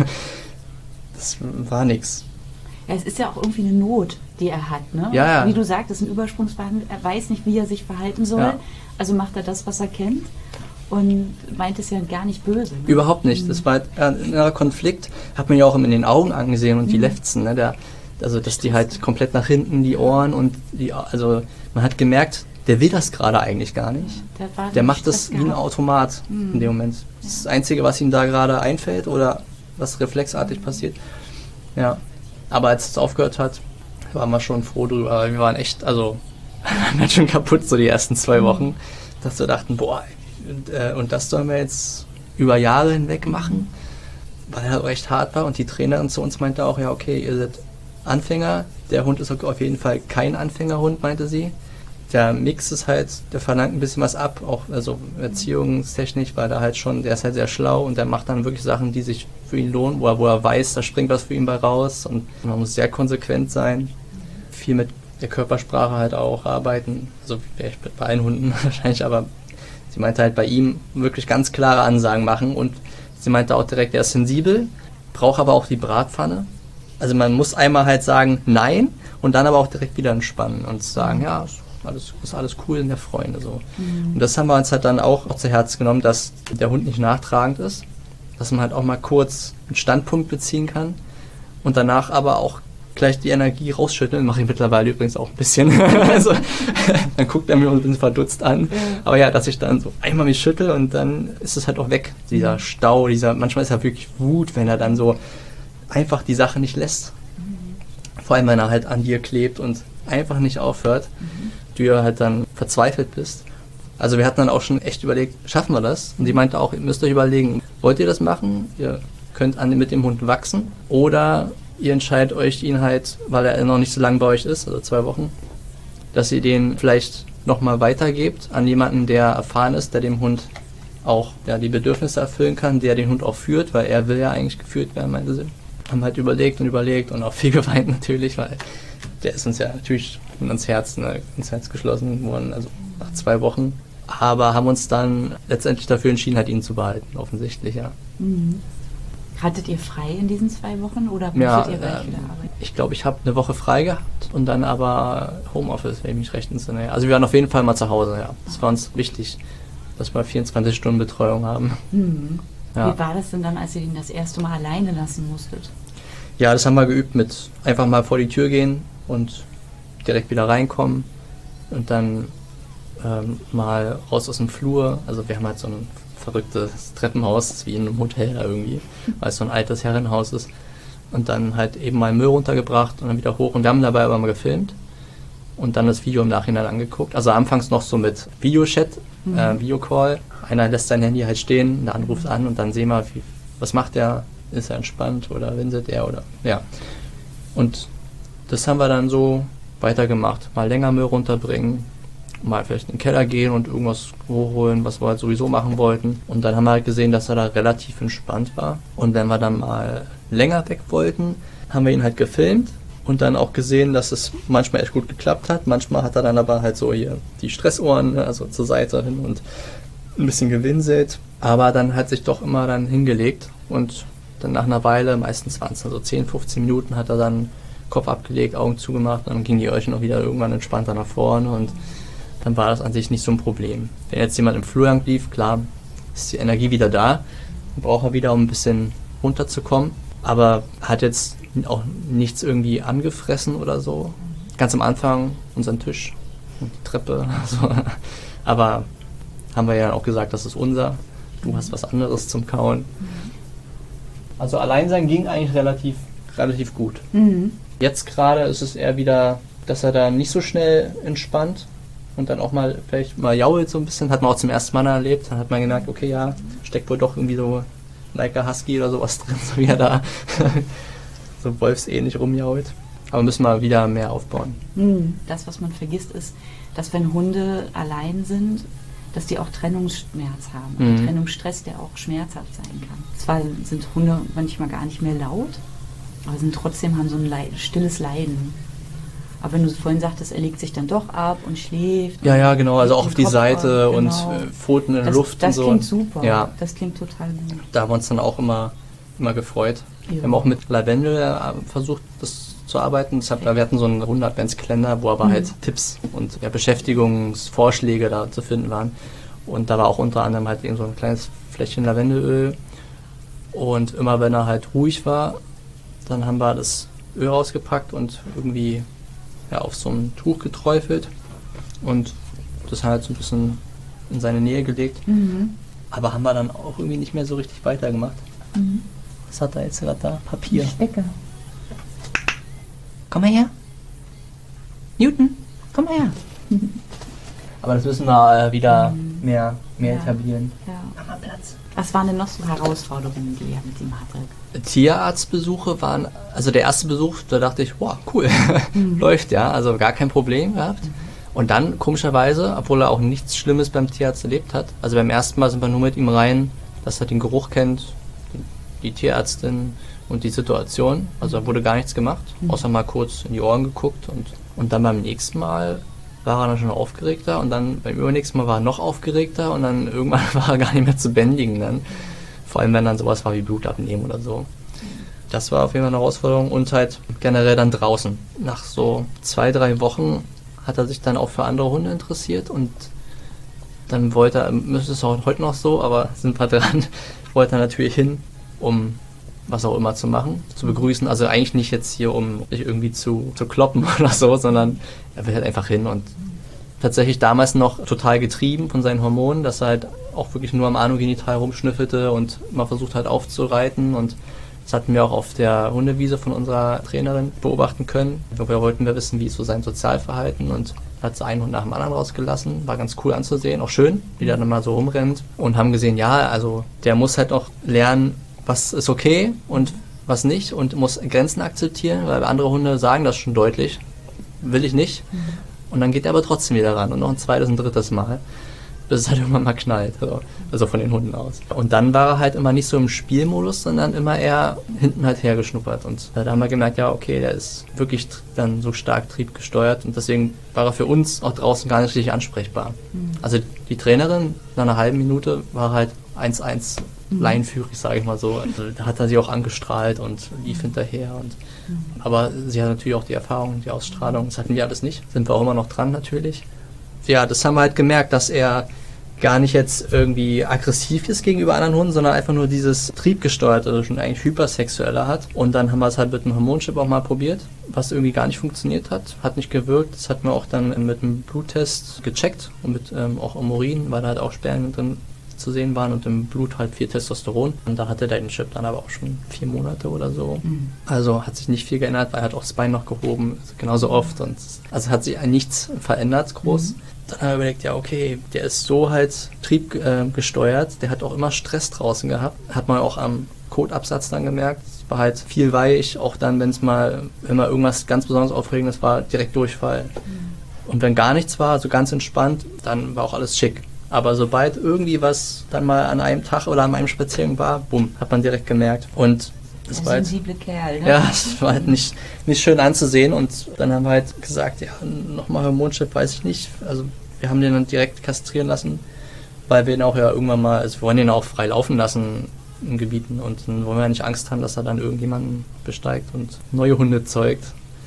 das war nix. Ja, es ist ja auch irgendwie eine Not, die er hat, ne? Ja, ja. Wie du sagst, das ist ein Übersprungsverhalten, er weiß nicht, wie er sich verhalten soll, ja. Also macht er das, was er kennt. und meint es ja gar nicht böse. Ne? Überhaupt nicht. Mhm. Das war halt ein innerer Konflikt, hat man ja auch in den Augen angesehen und mhm. die Lefzen, ne, der, also dass die halt komplett nach hinten, die Ohren und die, also man hat gemerkt, der will das gerade eigentlich gar nicht. Der, der macht das wie ein Automat mhm. in dem Moment. Das ist das Einzige, was ihm da gerade einfällt oder was reflexartig mhm. passiert. Ja. Aber als es aufgehört hat, waren wir schon froh drüber. Wir waren echt, also wir waren schon kaputt so die ersten zwei Wochen, mhm. dass wir dachten, boah, und, äh, und das sollen wir jetzt über Jahre hinweg machen, weil er echt hart war. Und die Trainerin zu uns meinte auch, ja okay, ihr seid Anfänger, der Hund ist auf jeden Fall kein Anfängerhund, meinte sie. Der Mix ist halt, der verlangt ein bisschen was ab, auch also erziehungstechnisch, weil er halt schon, der ist halt sehr schlau und der macht dann wirklich Sachen, die sich für ihn lohnen, wo er, wo er weiß, da springt was für ihn bei raus und man muss sehr konsequent sein, viel mit der Körpersprache halt auch arbeiten, also vielleicht bei allen Hunden wahrscheinlich, aber sie meinte halt bei ihm wirklich ganz klare Ansagen machen und sie meinte auch direkt, er ist sensibel, braucht aber auch die Bratpfanne. Also man muss einmal halt sagen, nein, und dann aber auch direkt wieder entspannen und sagen, ja, alles, ist alles cool in der Freunde so. Mhm. Und das haben wir uns halt dann auch, auch zu Herzen genommen, dass der Hund nicht nachtragend ist, dass man halt auch mal kurz einen Standpunkt beziehen kann und danach aber auch gleich die Energie rausschütteln. Mache ich mittlerweile übrigens auch ein bisschen. Also dann guckt er mir ein bisschen verdutzt an. Ja. Aber ja, dass ich dann so einmal mich schüttel und dann ist es halt auch weg. Dieser Stau, dieser, manchmal ist er wirklich Wut, wenn er dann so einfach die Sache nicht lässt. Mhm. Vor allem, wenn er halt an dir klebt und einfach nicht aufhört. Mhm. Du ja halt dann verzweifelt bist. Also wir hatten dann auch schon echt überlegt, schaffen wir das? Und sie meinte auch, ihr müsst euch überlegen, wollt ihr das machen? Ihr könnt an, mit dem Hund wachsen oder ihr entscheidet euch ihn halt, weil er noch nicht so lange bei euch ist, also zwei Wochen, dass ihr den vielleicht nochmal weitergebt an jemanden, der erfahren ist, der dem Hund auch ja, die Bedürfnisse erfüllen kann, der den Hund auch führt, weil er will ja eigentlich geführt werden, meinte sie. Haben halt überlegt und überlegt und auch viel geweint natürlich, weil der ist uns ja natürlich ins Herz, ne, ins Herz geschlossen worden, also nach zwei Wochen. Aber haben uns dann letztendlich dafür entschieden, halt ihn zu behalten, offensichtlich, ja. Mhm. Hattet ihr frei in diesen zwei Wochen oder musstet ja, ihr gleich äh, wieder arbeiten? Ich glaube, ich habe eine Woche frei gehabt und dann aber Homeoffice, wenn ich mich recht entsinne. Also wir waren auf jeden Fall mal zu Hause, ja. Das war uns wichtig, dass wir vierundzwanzig Stunden Betreuung haben. Mhm. Ja. Wie war das denn dann, als ihr ihn das erste Mal alleine lassen musstet? Ja, das haben wir geübt mit einfach mal vor die Tür gehen und direkt wieder reinkommen und dann ähm, mal raus aus dem Flur. Also wir haben halt so ein verrücktes Treppenhaus, das ist wie in einem Hotel da irgendwie, weil es so ein altes Herrenhaus ist. Und dann halt eben mal Müll runtergebracht und dann wieder hoch. Und wir haben dabei aber mal gefilmt und dann das Video im Nachhinein angeguckt. Also anfangs noch so mit Videochat, mhm. äh, Videocall. Einer lässt sein Handy halt stehen, der andere ruft an und dann sehen wir, wie, was macht er, ist er entspannt oder winselt er oder, ja. Und das haben wir dann so weitergemacht. Mal länger Müll runterbringen, mal vielleicht in den Keller gehen und irgendwas hochholen, was wir halt sowieso machen wollten. Und dann haben wir halt gesehen, dass er da relativ entspannt war. Und wenn wir dann mal länger weg wollten, haben wir ihn halt gefilmt und dann auch gesehen, dass es manchmal echt gut geklappt hat. Manchmal hat er dann aber halt so hier die Stressohren, also zur Seite hin und ein bisschen gewinselt. Aber dann hat sich doch immer dann hingelegt und dann nach einer Weile, meistens waren es dann so zehn, fünfzehn Minuten, hat er dann Kopf abgelegt, Augen zugemacht und dann gingen die Öhrchen auch wieder irgendwann entspannter nach vorne und dann war das an sich nicht so ein Problem. Wenn jetzt jemand im Flur lang lief, klar, ist die Energie wieder da, dann braucht er wieder, um ein bisschen runterzukommen, aber hat jetzt auch nichts irgendwie angefressen oder so. Ganz am Anfang unseren Tisch und die Treppe, also, aber haben wir ja auch gesagt, das ist unser, du hast was anderes zum Kauen. Also Alleinsein ging eigentlich relativ, relativ gut. Mhm. Jetzt gerade ist es eher wieder, dass er da nicht so schnell entspannt und dann auch mal vielleicht mal jault so ein bisschen. Hat man auch zum ersten Mal erlebt. Dann hat man gemerkt, okay, ja, steckt wohl doch irgendwie so like a Husky oder sowas drin, so wie er da so wolfsähnlich rumjault. Aber müssen wir wieder mehr aufbauen. Das, was man vergisst, ist, dass wenn Hunde allein sind, dass die auch Trennungsschmerz haben. Mhm. Also Trennungsstress, der auch schmerzhaft sein kann. Zwar sind Hunde manchmal gar nicht mehr laut, aber sind trotzdem haben so ein Leid, stilles Leiden. Aber wenn du vorhin sagtest, er legt sich dann doch ab und schläft. Ja, ja, genau. Also auch auf die Seite auf, genau. und äh, Pfoten in der Luft das und so. Das klingt super. Ja. Das klingt total gut. Da haben wir uns dann auch immer, immer gefreut. Ja. Wir haben auch mit Lavendel äh, versucht, das zu arbeiten. Das hat, wir hatten so einen Hunde-Adventskalender, wo aber mhm. halt Tipps und ja, Beschäftigungsvorschläge da zu finden waren. Und da war auch unter anderem halt eben so ein kleines Fläschchen Lavendelöl. Und immer wenn er halt ruhig war, dann haben wir das Öl rausgepackt und irgendwie ja, auf so ein Tuch geträufelt und das halt so ein bisschen in seine Nähe gelegt. Mhm. Aber haben wir dann auch irgendwie nicht mehr so richtig weitergemacht. Mhm. Was hat er jetzt gerade da? Papier. Stecker. Komm mal her. Newton, komm mal her. Aber das müssen wir äh, wieder mhm. mehr, mehr ja. etablieren. Ja. Mach mal Platz. Was waren denn noch so Herausforderungen, die ihr mit ihm hattet? Tierarztbesuche waren, also der erste Besuch, da dachte ich, wow, cool, mhm. läuft ja, also gar kein Problem gehabt. Mhm. Und dann, komischerweise, obwohl er auch nichts Schlimmes beim Tierarzt erlebt hat, also beim ersten Mal sind wir nur mit ihm rein, dass er den Geruch kennt, die Tierärztin und die Situation, also da wurde gar nichts gemacht, mhm. außer mal kurz in die Ohren geguckt und, und dann beim nächsten Mal war er dann schon aufgeregter und dann beim übernächsten Mal war er noch aufgeregter und dann irgendwann war er gar nicht mehr zu bändigen dann. Vor allem, wenn dann sowas war wie Blut abnehmen oder so. Das war auf jeden Fall eine Herausforderung und halt generell dann draußen. Nach so zwei, drei Wochen hat er sich dann auch für andere Hunde interessiert und dann wollte er, müsste es auch heute noch so, aber sind wir dran, wollte er natürlich hin, um was auch immer zu machen, zu begrüßen. Also eigentlich nicht jetzt hier, um sich irgendwie zu, zu kloppen oder so, sondern er will halt einfach hin und tatsächlich damals noch total getrieben von seinen Hormonen, dass er halt auch wirklich nur am Anogenital rumschnüffelte und mal versucht hat aufzureiten und das hatten wir auch auf der Hundewiese von unserer Trainerin beobachten können. Wir wollten wir wissen, wie ist so sein Sozialverhalten und hat sie einen Hund nach dem anderen rausgelassen. War ganz cool anzusehen, auch schön, wie der dann mal so rumrennt und haben gesehen, ja, also der muss halt auch lernen, was ist okay und was nicht und muss Grenzen akzeptieren, weil andere Hunde sagen das schon deutlich, will ich nicht. Mhm. Und dann geht er aber trotzdem wieder ran und noch ein zweites, ein drittes Mal, bis es halt irgendwann mal knallt, also, also von den Hunden aus. Und dann war er halt immer nicht so im Spielmodus, sondern immer eher hinten halt hergeschnuppert und da haben wir gemerkt, ja okay, der ist wirklich dann so stark triebgesteuert und deswegen war er für uns auch draußen gar nicht richtig ansprechbar. Mhm. Also die Trainerin nach einer halben Minute war halt eins eins leinenführig, sage ich mal so. Also, da hat er sie auch angestrahlt und lief hinterher. Und, mhm. aber sie hat natürlich auch die Erfahrung, die Ausstrahlung. Das hatten wir alles nicht. Sind wir auch immer noch dran natürlich. Ja, das haben wir halt gemerkt, dass er gar nicht jetzt irgendwie aggressiv ist gegenüber anderen Hunden, sondern einfach nur dieses triebgesteuerte, also schon eigentlich hypersexuelle hat. Und dann haben wir es halt mit dem Hormonchip auch mal probiert, was irgendwie gar nicht funktioniert hat. Hat nicht gewirkt. Das hatten wir auch dann mit einem Bluttest gecheckt und mit ähm, auch im Urin, weil da halt auch Spermien drin zu sehen waren und im Blut halt viel Testosteron. Und da hatte der den Chip dann aber auch schon vier Monate oder so. Mhm. Also hat sich nicht viel geändert, weil er hat auch das Bein noch gehoben, genauso oft. Und also hat sich nichts verändert, groß. Mhm. Dann haben wir überlegt, ja okay, der ist so halt triebgesteuert, äh, der hat auch immer Stress draußen gehabt. Hat man auch am Kotabsatz dann gemerkt. Es war halt viel weich, auch dann, wenn es mal, wenn mal irgendwas ganz besonders Aufregendes war, direkt Durchfall. Mhm. Und wenn gar nichts war, so also ganz entspannt, dann war auch alles schick. Aber sobald irgendwie was dann mal an einem Tag oder an einem Spaziergang war, bumm, hat man direkt gemerkt. Und das der war halt, sensible Kerl, ne? Ja, das war halt nicht, nicht schön anzusehen. Und dann haben wir halt gesagt, ja, nochmal Hormonchip, weiß ich nicht. Also wir haben den dann direkt kastrieren lassen, weil wir ihn auch ja irgendwann mal, also wir wollen den auch frei laufen lassen in Gebieten. Und dann wollen wir ja nicht Angst haben, dass er dann irgendjemanden besteigt und neue Hunde zeugt.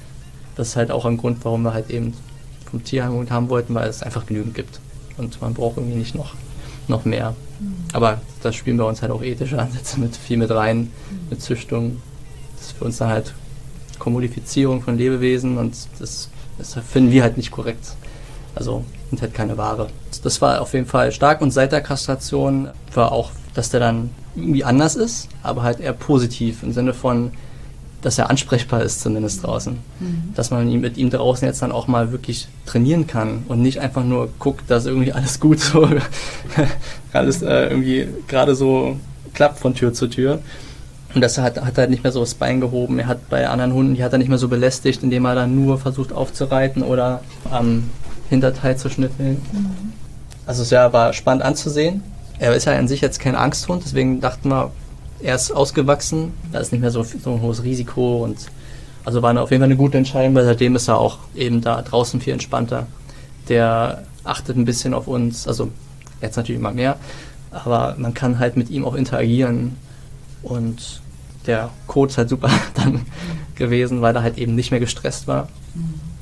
Das ist halt auch ein Grund, warum wir halt eben vom Tierheim haben wollten, weil es einfach genügend gibt. Und man braucht irgendwie nicht noch, noch mehr. Mhm. Aber da spielen wir uns halt auch ethische Ansätze mit viel mit rein, mhm. mit Züchtung. Das ist für uns dann halt Kommodifizierung von Lebewesen und das, das finden wir halt nicht korrekt. Also sind halt keine Ware. Das war auf jeden Fall stark und seit der Kastration war auch, dass der dann irgendwie anders ist, aber halt eher positiv im Sinne von, dass er ansprechbar ist zumindest draußen. Mhm. Dass man ihn mit ihm draußen jetzt dann auch mal wirklich trainieren kann und nicht einfach nur guckt, dass irgendwie alles gut so alles äh, irgendwie gerade so klappt von Tür zu Tür. Und das hat, hat er halt nicht mehr so das Bein gehoben. Er hat bei anderen Hunden, die hat er nicht mehr so belästigt, indem er dann nur versucht aufzureiten oder am Hinterteil zu schnüffeln. Mhm. Also es ja, war spannend anzusehen. Er ist ja an sich jetzt kein Angsthund, deswegen dachten wir, er ist ausgewachsen, da ist nicht mehr so, so ein hohes Risiko und also war eine, auf jeden Fall eine gute Entscheidung, weil seitdem ist er auch eben da draußen viel entspannter. Der achtet ein bisschen auf uns, also jetzt natürlich immer mehr, aber man kann halt mit ihm auch interagieren und der Code ist halt super dann gewesen, weil er halt eben nicht mehr gestresst war.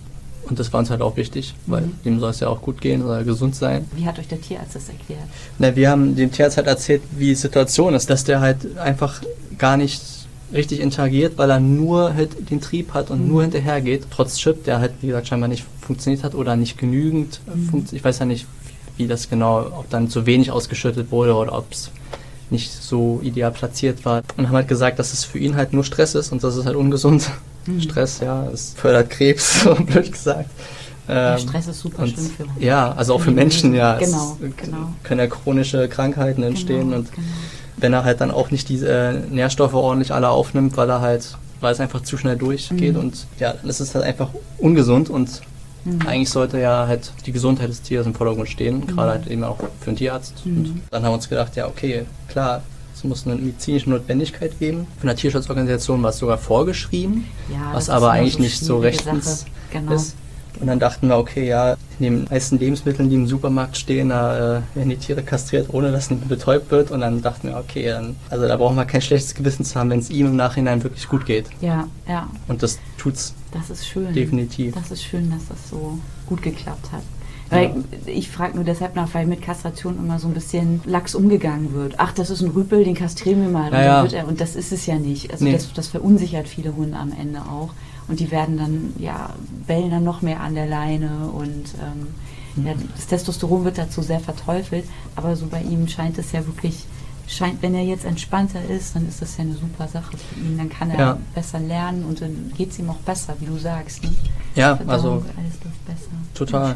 Und das war uns halt auch wichtig, weil mhm. dem soll es ja auch gut gehen, soll er gesund sein. Wie hat euch der Tierarzt das erklärt? Na, wir haben dem Tierarzt halt erzählt, wie die Situation ist, dass der halt einfach gar nicht richtig interagiert, weil er nur halt den Trieb hat und mhm. nur hinterher geht, trotz Chip, der halt, wie gesagt, scheinbar nicht funktioniert hat oder nicht genügend mhm. funktioniert. Ich weiß ja nicht, wie das genau, ob dann zu wenig ausgeschüttet wurde oder ob es nicht so ideal platziert war. Und haben halt gesagt, dass es für ihn halt nur Stress ist und das ist halt ungesund. Mhm. Stress, ja, es fördert Krebs, so blöd gesagt. Ja, Stress ist super schlimm für uns. Ja, also auch für Menschen, ja. Genau, es genau. Können ja chronische Krankheiten entstehen genau, und genau. wenn er halt dann auch nicht diese äh, Nährstoffe ordentlich alle aufnimmt, weil er halt, weil es einfach zu schnell durchgeht mhm. und ja, dann ist es halt einfach ungesund und mhm. eigentlich sollte ja halt die Gesundheit des Tieres im Vordergrund stehen, mhm. gerade halt eben auch für einen Tierarzt. Mhm. Und dann haben wir uns gedacht, ja okay, klar, es muss eine medizinische Notwendigkeit geben. Für eine Tierschutzorganisation war es sogar vorgeschrieben, ja, was aber eigentlich so nicht so rechtens genau. ist. Und dann dachten wir, okay, ja, in den meisten Lebensmitteln, die im Supermarkt stehen, da äh, werden die Tiere kastriert, ohne dass es betäubt wird. Und dann dachten wir, okay, dann, also da brauchen wir kein schlechtes Gewissen zu haben, wenn es ihm im Nachhinein wirklich gut geht. Ja, ja. Und das tut's. Das ist schön. Definitiv. Das ist schön, dass das so gut geklappt hat. Weil ja. Ich frage nur deshalb nach, weil mit Kastration immer so ein bisschen lax umgegangen wird. Ach, das ist ein Rüpel, den kastrieren wir mal. Und, ja, dann wird er, und das ist es ja nicht. Also nee. das, das verunsichert viele Hunde am Ende auch. Und die werden dann, ja, bellen dann noch mehr an der Leine und ähm, mhm. ja, das Testosteron wird dazu sehr verteufelt. Aber so bei ihm scheint es ja wirklich, scheint, wenn er jetzt entspannter ist, dann ist das ja eine super Sache für ihn. Dann kann er ja. besser lernen und dann geht es ihm auch besser, wie du sagst. Ne? Ja, Verdauung, also alles läuft besser. Total.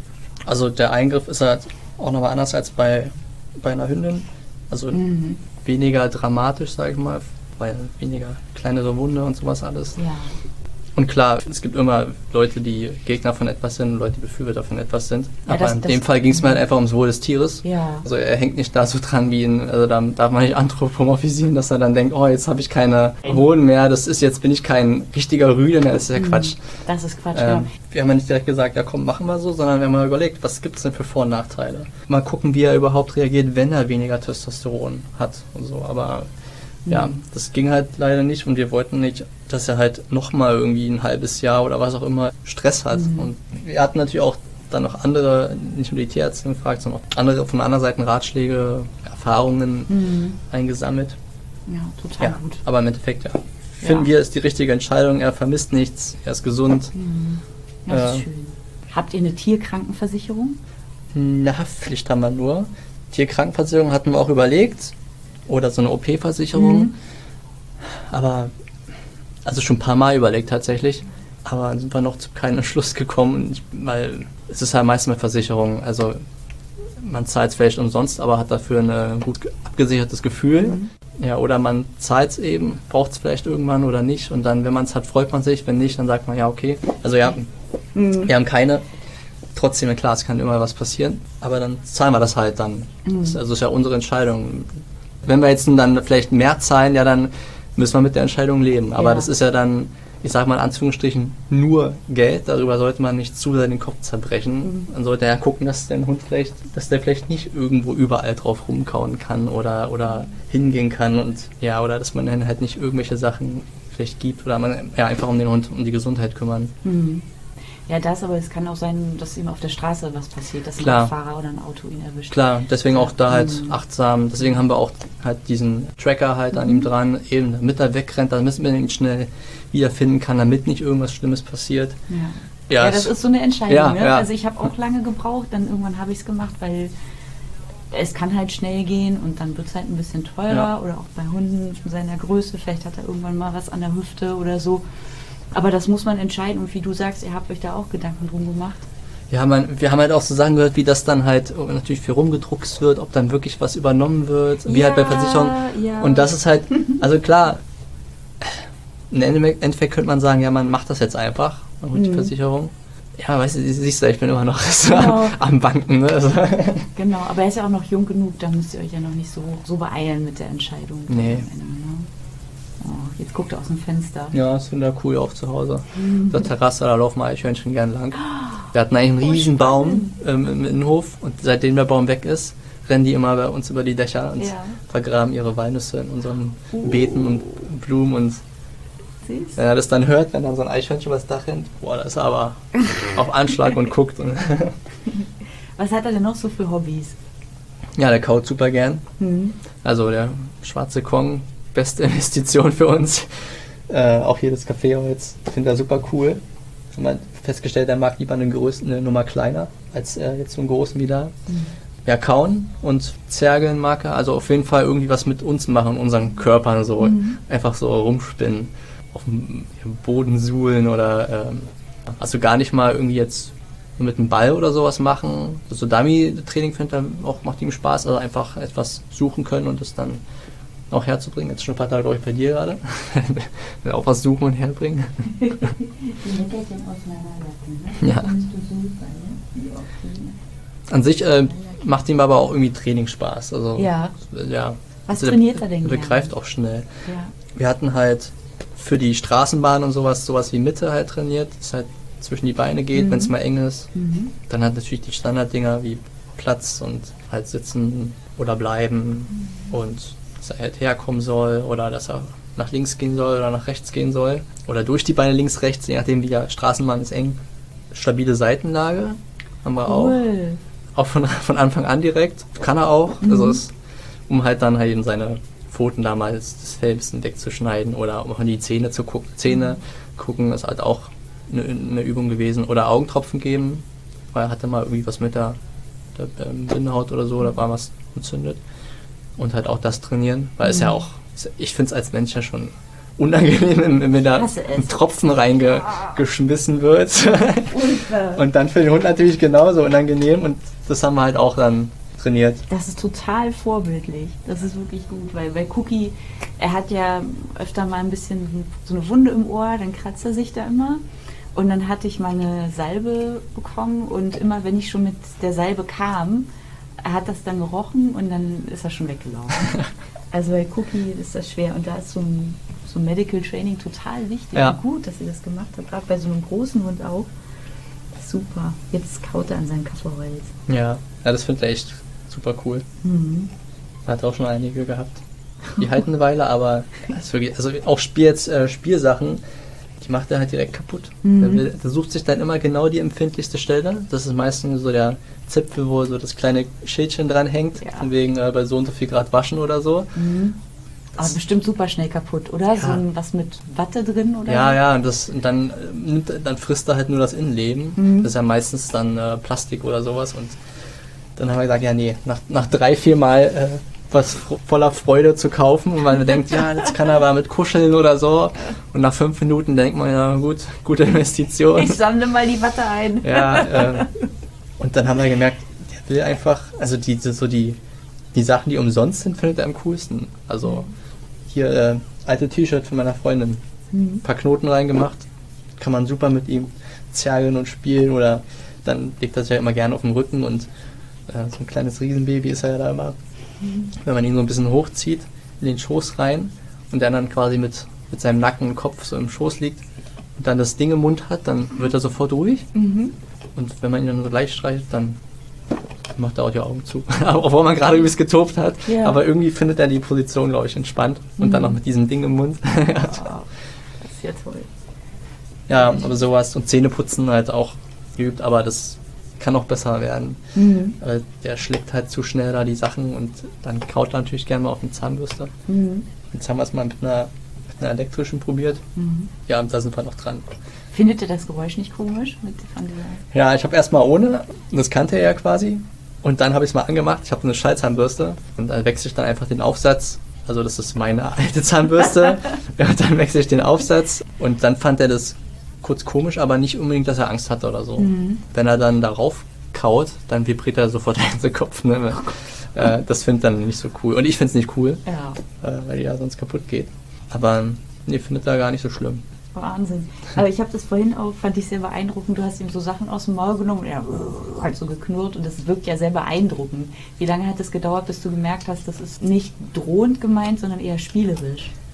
Also der Eingriff ist halt auch nochmal anders als bei, bei einer Hündin. Also mhm. weniger dramatisch, sag ich mal, weil weniger kleinere Wunde und sowas alles. Ja. Und klar, es gibt immer Leute, die Gegner von etwas sind, Leute, die Befürworter von etwas sind. Ja, aber das, in das dem Fall ging es mir halt einfach ums Wohl des Tieres. Ja. Also er hängt nicht da so dran wie ein, also da darf man nicht anthropomorphisieren, dass er dann denkt, oh, jetzt habe ich keine Hoden mehr, das ist, jetzt bin ich kein richtiger Rüde, das ist ja Quatsch. Das ist Quatsch, ähm, ja. Wir haben ja nicht direkt gesagt, ja komm, machen wir so, sondern wir haben mal überlegt, was gibt es denn für Vor- und Nachteile? Mal gucken, wie er überhaupt reagiert, wenn er weniger Testosteron hat und so, aber ja, mhm. das ging halt leider nicht und wir wollten nicht, dass er halt nochmal irgendwie ein halbes Jahr oder was auch immer Stress hat. Mhm. Und wir hatten natürlich auch dann noch andere, nicht nur die Tierärztin gefragt, sondern auch andere von anderer Seite Ratschläge, Erfahrungen mhm. eingesammelt. Ja, total ja, gut. Aber im Endeffekt, ja, finden ja. wir, ist die richtige Entscheidung. Er vermisst nichts, er ist gesund. Mhm. Ja, das äh, ist schön. Habt ihr eine Tierkrankenversicherung? Eine Haftpflicht haben wir nur. Tierkrankenversicherung hatten wir auch überlegt. Oder so eine O P-Versicherung. Mhm. Aber, also schon ein paar Mal überlegt tatsächlich. Aber sind wir noch zu keinem Schluss gekommen, weil es ist halt meistens mit Versicherung. Also man zahlt es vielleicht umsonst, aber hat dafür ein gut abgesichertes Gefühl. Mhm. Ja, oder man zahlt es eben, braucht es vielleicht irgendwann oder nicht. Und dann, wenn man es hat, freut man sich. Wenn nicht, dann sagt man, ja, okay. Also ja, mhm. wir haben keine. Trotzdem, klar, es kann immer was passieren. Aber dann zahlen wir das halt dann. Mhm. Das, also ist ja unsere Entscheidung. Wenn wir jetzt dann vielleicht mehr zahlen, ja, dann müssen wir mit der Entscheidung leben. Aber ja. das ist ja dann, ich sag mal in Anführungsstrichen, nur Geld. Darüber sollte man nicht zu sehr den Kopf zerbrechen. Mhm. Man sollte ja gucken, dass der Hund vielleicht, dass der vielleicht nicht irgendwo überall drauf rumkauen kann oder, oder hingehen kann und ja, oder dass man dann halt nicht irgendwelche Sachen vielleicht gibt oder man ja einfach um den Hund, um die Gesundheit kümmern. Mhm. Ja, das, aber es kann auch sein, dass ihm auf der Straße was passiert, dass ein Fahrer oder ein Auto ihn erwischt. Klar, deswegen auch da halt mhm. achtsam. Deswegen haben wir auch halt diesen Tracker halt mhm. an ihm dran, eben damit er wegrennt, damit man ihn schnell wiederfinden kann, damit nicht irgendwas Schlimmes passiert. Ja, ja, ja das ist so eine Entscheidung. Ja, ne? ja. Also ich habe auch lange gebraucht, dann irgendwann habe ich es gemacht, weil es kann halt schnell gehen und dann wird es halt ein bisschen teurer ja. oder auch bei Hunden von seiner Größe, vielleicht hat er irgendwann mal was an der Hüfte oder so. Aber das muss man entscheiden und wie du sagst, ihr habt euch da auch Gedanken drum gemacht. Ja, man, wir haben halt auch so Sachen gehört, wie das dann halt natürlich für rumgedruckst wird, ob dann wirklich was übernommen wird, wie ja, halt bei Versicherungen. Ja. Und das ist halt, also klar, im Endeffekt könnte man sagen, ja, man macht das jetzt einfach, man holt die Versicherung. Ja, weißt du, siehst du, ich bin immer noch so genau. am, am Banken. Ne? Also. Genau, aber er ist ja auch noch jung genug, da müsst ihr euch ja noch nicht so, so beeilen mit der Entscheidung. Nee. Oh, jetzt guckt er aus dem Fenster. Ja, das finde ich cool auf zu Hause. Mhm. Der Terrasse, da laufen Eichhörnchen gern lang. Wir hatten eigentlich einen oh, riesen Baum ähm, im Innenhof und seitdem der Baum weg ist, rennen die immer bei uns über die Dächer und ja. vergraben ihre Walnüsse in unseren uh. Beeten und Blumen und witzig. Wenn er das dann hört, wenn dann so ein Eichhörnchen übers Dach rennt, boah, das ist aber auf Anschlag und guckt. Was hat er denn noch so für Hobbys? Ja, der kaut super gern. Mhm. Also der schwarze Kong, beste Investition für uns. Äh, auch hier das Kaffeeholz, finde er super cool. Haben wir festgestellt, er mag lieber eine, größten, eine Nummer kleiner als äh, jetzt so einen großen wie da. Mhm. Ja, kauen und zergeln mag er. Also auf jeden Fall irgendwie was mit uns machen, unseren Körpern so. Mhm. Einfach so rumspinnen, auf dem Boden suhlen oder ähm, also gar nicht mal irgendwie jetzt mit einem Ball oder sowas machen. So Dummy-Training findet er auch, macht ihm Spaß. Also einfach etwas suchen können und das dann auch herzubringen. Jetzt schon ein paar Tage, glaube ich, bei dir gerade. Will auch was suchen und herbringen. Die Leckerchen auseinanderlassen, ne? Ja. An sich äh, macht ihm aber auch irgendwie Training Spaß. Also, ja. ja. Was also trainiert er denn? Er begreift auch schnell. Ja. Wir hatten halt für die Straßenbahn und sowas, sowas wie Mitte halt trainiert, das halt zwischen die Beine geht, mhm. wenn es mal eng ist. Mhm. Dann hat natürlich die Standarddinger wie Platz und halt sitzen oder bleiben mhm. und dass er halt herkommen soll oder dass er nach links gehen soll oder nach rechts gehen soll oder durch die Beine links, rechts, je nachdem wie der Straßenbahn ist eng. Stabile Seitenlage haben wir cool. auch. Auch von, von Anfang an direkt. Kann er auch. Mhm. Also ist, um halt dann halt eben seine Pfoten damals das Fell ein bisschen wegzuschneiden oder um an die Zähne zu gucken. Zähne gucken ist halt auch eine, eine Übung gewesen. Oder Augentropfen geben, weil er hatte mal irgendwie was mit der, der ähm, Bindehaut oder so, da war was entzündet. Und halt auch das trainieren, weil mhm. es ja auch, ich finde es als Mensch ja schon unangenehm, wenn mir da ein Tropfen reingeschmissen wird. Und dann für den Hund natürlich genauso unangenehm und das haben wir halt auch dann trainiert. Das ist total vorbildlich. Das ist wirklich gut, weil bei Cookie, er hat ja öfter mal ein bisschen so eine Wunde im Ohr, dann kratzt er sich da immer. Und dann hatte ich mal eine Salbe bekommen und immer wenn ich schon mit der Salbe kam, er hat das dann gerochen und dann ist er schon weggelaufen. Also bei Cookie ist das schwer und da ist so ein, so ein Medical Training total wichtig. Ja. Und gut, dass ihr das gemacht habt, gerade bei so einem großen Hund auch. Super. Jetzt kaut er an seinem Kaffeeholz. Ja, ja, das finde ich echt super cool. Mhm. Hat auch schon einige gehabt. Die halten eine Weile, aber das ist wirklich, also auch Spiel, jetzt, äh, Spielsachen, die macht er halt direkt kaputt. Mhm. Der, will, der sucht sich dann immer genau die empfindlichste Stelle. Das ist meistens so der Zipfel, wo so das kleine Schildchen dran hängt, ja. von wegen äh, bei so und so viel Grad waschen oder so. Mhm. Aber bestimmt super schnell kaputt, oder? Ja. So ein, was mit Watte drin, oder? Ja, ja, und, das, und dann, nimmt, dann frisst er halt nur das Innenleben. Mhm. Das ist ja meistens dann äh, Plastik oder sowas. Und dann haben wir gesagt, ja nee, nach, nach drei, vier Mal äh, was voller Freude zu kaufen, weil man denkt, ja, jetzt kann er aber mit kuscheln oder so. Und nach fünf Minuten denkt man, ja gut, gute Investition. Ich sammle mal die Watte ein. Ja, äh, und dann haben wir gemerkt, der will einfach, also die, so die, die Sachen, die umsonst sind, findet er am coolsten. Also hier äh, alte T-Shirt von meiner Freundin, mhm. ein paar Knoten reingemacht, kann man super mit ihm zergeln und spielen oder dann legt er sich ja immer gerne auf den Rücken und äh, so ein kleines Riesenbaby ist er ja da immer. Mhm. Wenn man ihn so ein bisschen hochzieht, in den Schoß rein und der dann quasi mit, mit seinem Nacken und Kopf so im Schoß liegt und dann das Ding im Mund hat, dann wird er sofort ruhig. Mhm. Und wenn man ihn dann so leicht streicht, dann macht er auch die Augen zu. Obwohl man gerade übelst getobt hat. Ja. Aber irgendwie findet er die Position, glaube ich, entspannt. Und mhm. dann noch mit diesem Ding im Mund. Wow. Das ist ja toll. Ja, aber sowas. Und Zähneputzen halt auch geübt, aber das kann auch besser werden. Mhm. Weil der schlägt halt zu schnell da die Sachen und dann kaut er natürlich gerne mal auf eine Zahnbürste. Mhm. Jetzt haben wir es mal mit einer, mit einer elektrischen probiert. Mhm. Ja, und da sind wir noch dran. Findet ihr das Geräusch nicht komisch? Mit von dieser ja, ich habe erstmal ohne, das kannte er ja quasi. Und dann habe ich es mal angemacht. Ich habe eine Schallzahnbürste und dann wechsle ich dann einfach den Aufsatz. Also das ist meine alte Zahnbürste. Ja, dann wechsle ich den Aufsatz und dann fand er das kurz komisch, aber nicht unbedingt, dass er Angst hatte oder so. Mhm. Wenn er dann darauf kaut, dann vibriert er sofort der ganze Kopf. Ne? Oh äh, das findet dann nicht so cool. Und ich finde es nicht cool, ja. äh, weil die ja sonst kaputt geht. Aber nee, findet er gar nicht so schlimm. Wahnsinn. Aber ich habe das vorhin auch, fand ich sehr beeindruckend, du hast ihm so Sachen aus dem Maul genommen und er halt so geknurrt und das wirkt ja sehr beeindruckend. Wie lange hat es gedauert, bis du gemerkt hast, das ist nicht drohend gemeint, sondern eher spielerisch?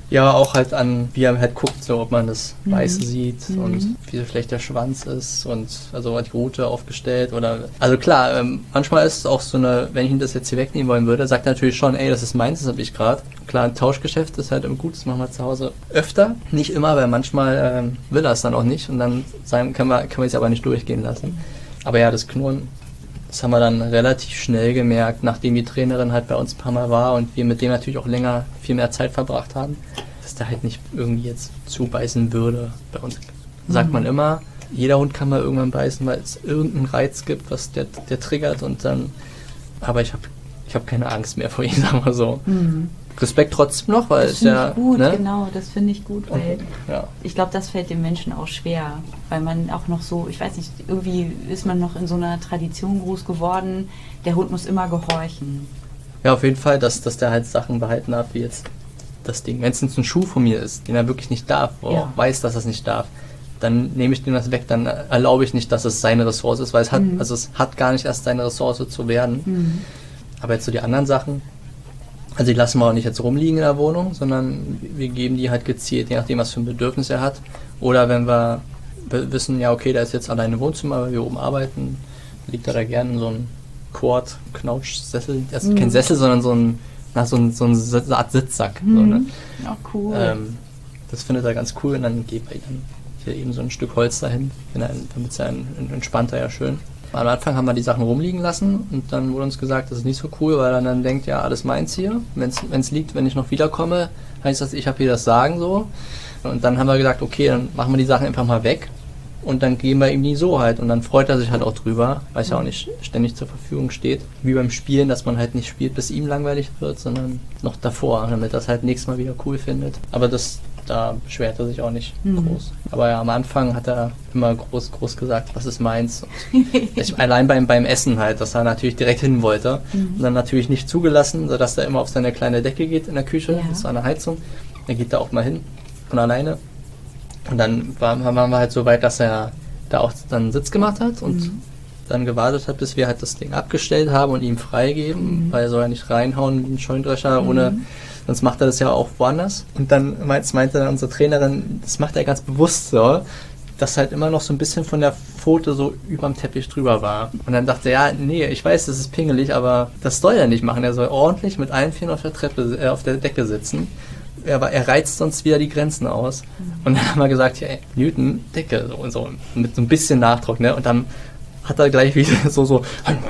Ja, auch halt an, wie er halt guckt, so ob man das Mhm. Weiße sieht Mhm. und wie vielleicht der Schwanz ist und also die Rute aufgestellt oder, also klar, ähm, manchmal ist es auch so eine, wenn ich ihm das jetzt hier wegnehmen wollen würde, sagt er natürlich schon, ey, das ist meins, das habe ich gerade. Klar, ein Tauschgeschäft ist halt immer gut, das machen wir zu Hause öfter, nicht immer, weil manchmal ähm, will er es dann auch nicht und dann sagen, können wir, können wir es aber nicht durchgehen lassen. Aber ja, das Knurren, das haben wir dann relativ schnell gemerkt, nachdem die Trainerin halt bei uns ein paar Mal war und wir mit dem natürlich auch länger, viel mehr Zeit verbracht haben, dass der halt nicht irgendwie jetzt zubeißen würde. Bei uns sagt Mhm. man immer, jeder Hund kann mal irgendwann beißen, weil es irgendeinen Reiz gibt, was der, der triggert und dann, aber ich habe ich hab keine Angst mehr vor ihm, sagen wir so. Mhm. Respekt trotzdem noch, weil Das es finde ja, ich gut, ne? genau, das finde ich gut, weil Ja. ich glaube, das fällt den Menschen auch schwer, weil man auch noch so, ich weiß nicht, irgendwie ist man noch in so einer Tradition groß geworden, der Hund muss immer gehorchen. Ja, auf jeden Fall, dass, dass der halt Sachen behalten darf, wie jetzt das Ding. Wenn es jetzt ein Schuh von mir ist, den er wirklich nicht darf, wo er Ja. auch weiß, dass er es nicht darf, dann nehme ich dem das weg, dann erlaube ich nicht, dass es seine Ressource ist, weil es hat, Mhm. also es hat gar nicht erst seine Ressource zu werden. Mhm. Aber jetzt so die anderen Sachen, also die lassen wir auch nicht jetzt rumliegen in der Wohnung, sondern wir geben die halt gezielt, je nachdem, was für ein Bedürfnis er hat. Oder wenn wir w- wissen, ja okay, der ist jetzt alleine im Wohnzimmer, weil wir oben arbeiten, liegt er da gerne in so einem Quad-Knautschsessel, also Mhm. kein Sessel, sondern so ein, na, so ein, so ein so eine Art Sitzsack. So, Mhm. ne? Ja, cool. ähm, das findet er ganz cool und dann geben wir ihm hier eben so ein Stück Holz dahin, wenn er, damit es ja ein- entspannter ja schön. Am Anfang haben wir die Sachen rumliegen lassen und dann wurde uns gesagt, das ist nicht so cool, weil er dann denkt, ja, alles meins hier. Wenn es liegt, wenn ich noch wiederkomme, heißt das, ich habe hier das Sagen so. Und dann haben wir gesagt, okay, dann machen wir die Sachen einfach mal weg und dann geben wir ihm die so halt. Und dann freut er sich halt auch drüber, weil es ja auch nicht ständig zur Verfügung steht. Wie beim Spielen, dass man halt nicht spielt, bis ihm langweilig wird, sondern noch davor, damit er es halt nächstes Mal wieder cool findet. Aber das, da beschwert er sich auch nicht Mhm. groß. Aber ja, am Anfang hat er immer groß, groß gesagt, was ist meins. Und ich, allein beim, beim Essen halt, dass er natürlich direkt hin wollte. Mhm. Und dann natürlich nicht zugelassen, sodass er immer auf seine kleine Decke geht in der Küche. Ja. Das war eine Heizung. Dann geht er auch mal hin von alleine. Und dann war- waren wir halt so weit, dass er da auch dann einen Sitz gemacht hat und Mhm. dann gewartet hat, bis wir halt das Ding abgestellt haben und ihm freigeben, Mhm. weil er soll ja nicht reinhauen wie ein Scheunendrescher, Mhm. ohne, sonst macht er das ja auch woanders. Und dann meint, meinte dann unsere Trainerin, das macht er ganz bewusst so, dass halt immer noch so ein bisschen von der Pfote so überm Teppich drüber war. Und dann dachte er, ja, nee, ich weiß, das ist pingelig, aber das soll er nicht machen. Er soll ordentlich mit allen Vieren auf der Treppe, äh, auf der Decke sitzen. Er, er reizt sonst wieder die Grenzen aus. Und dann haben wir gesagt, ja, ey, Newton, Decke, so und so, mit so ein bisschen Nachdruck, ne? Und dann hat er gleich wieder so, so,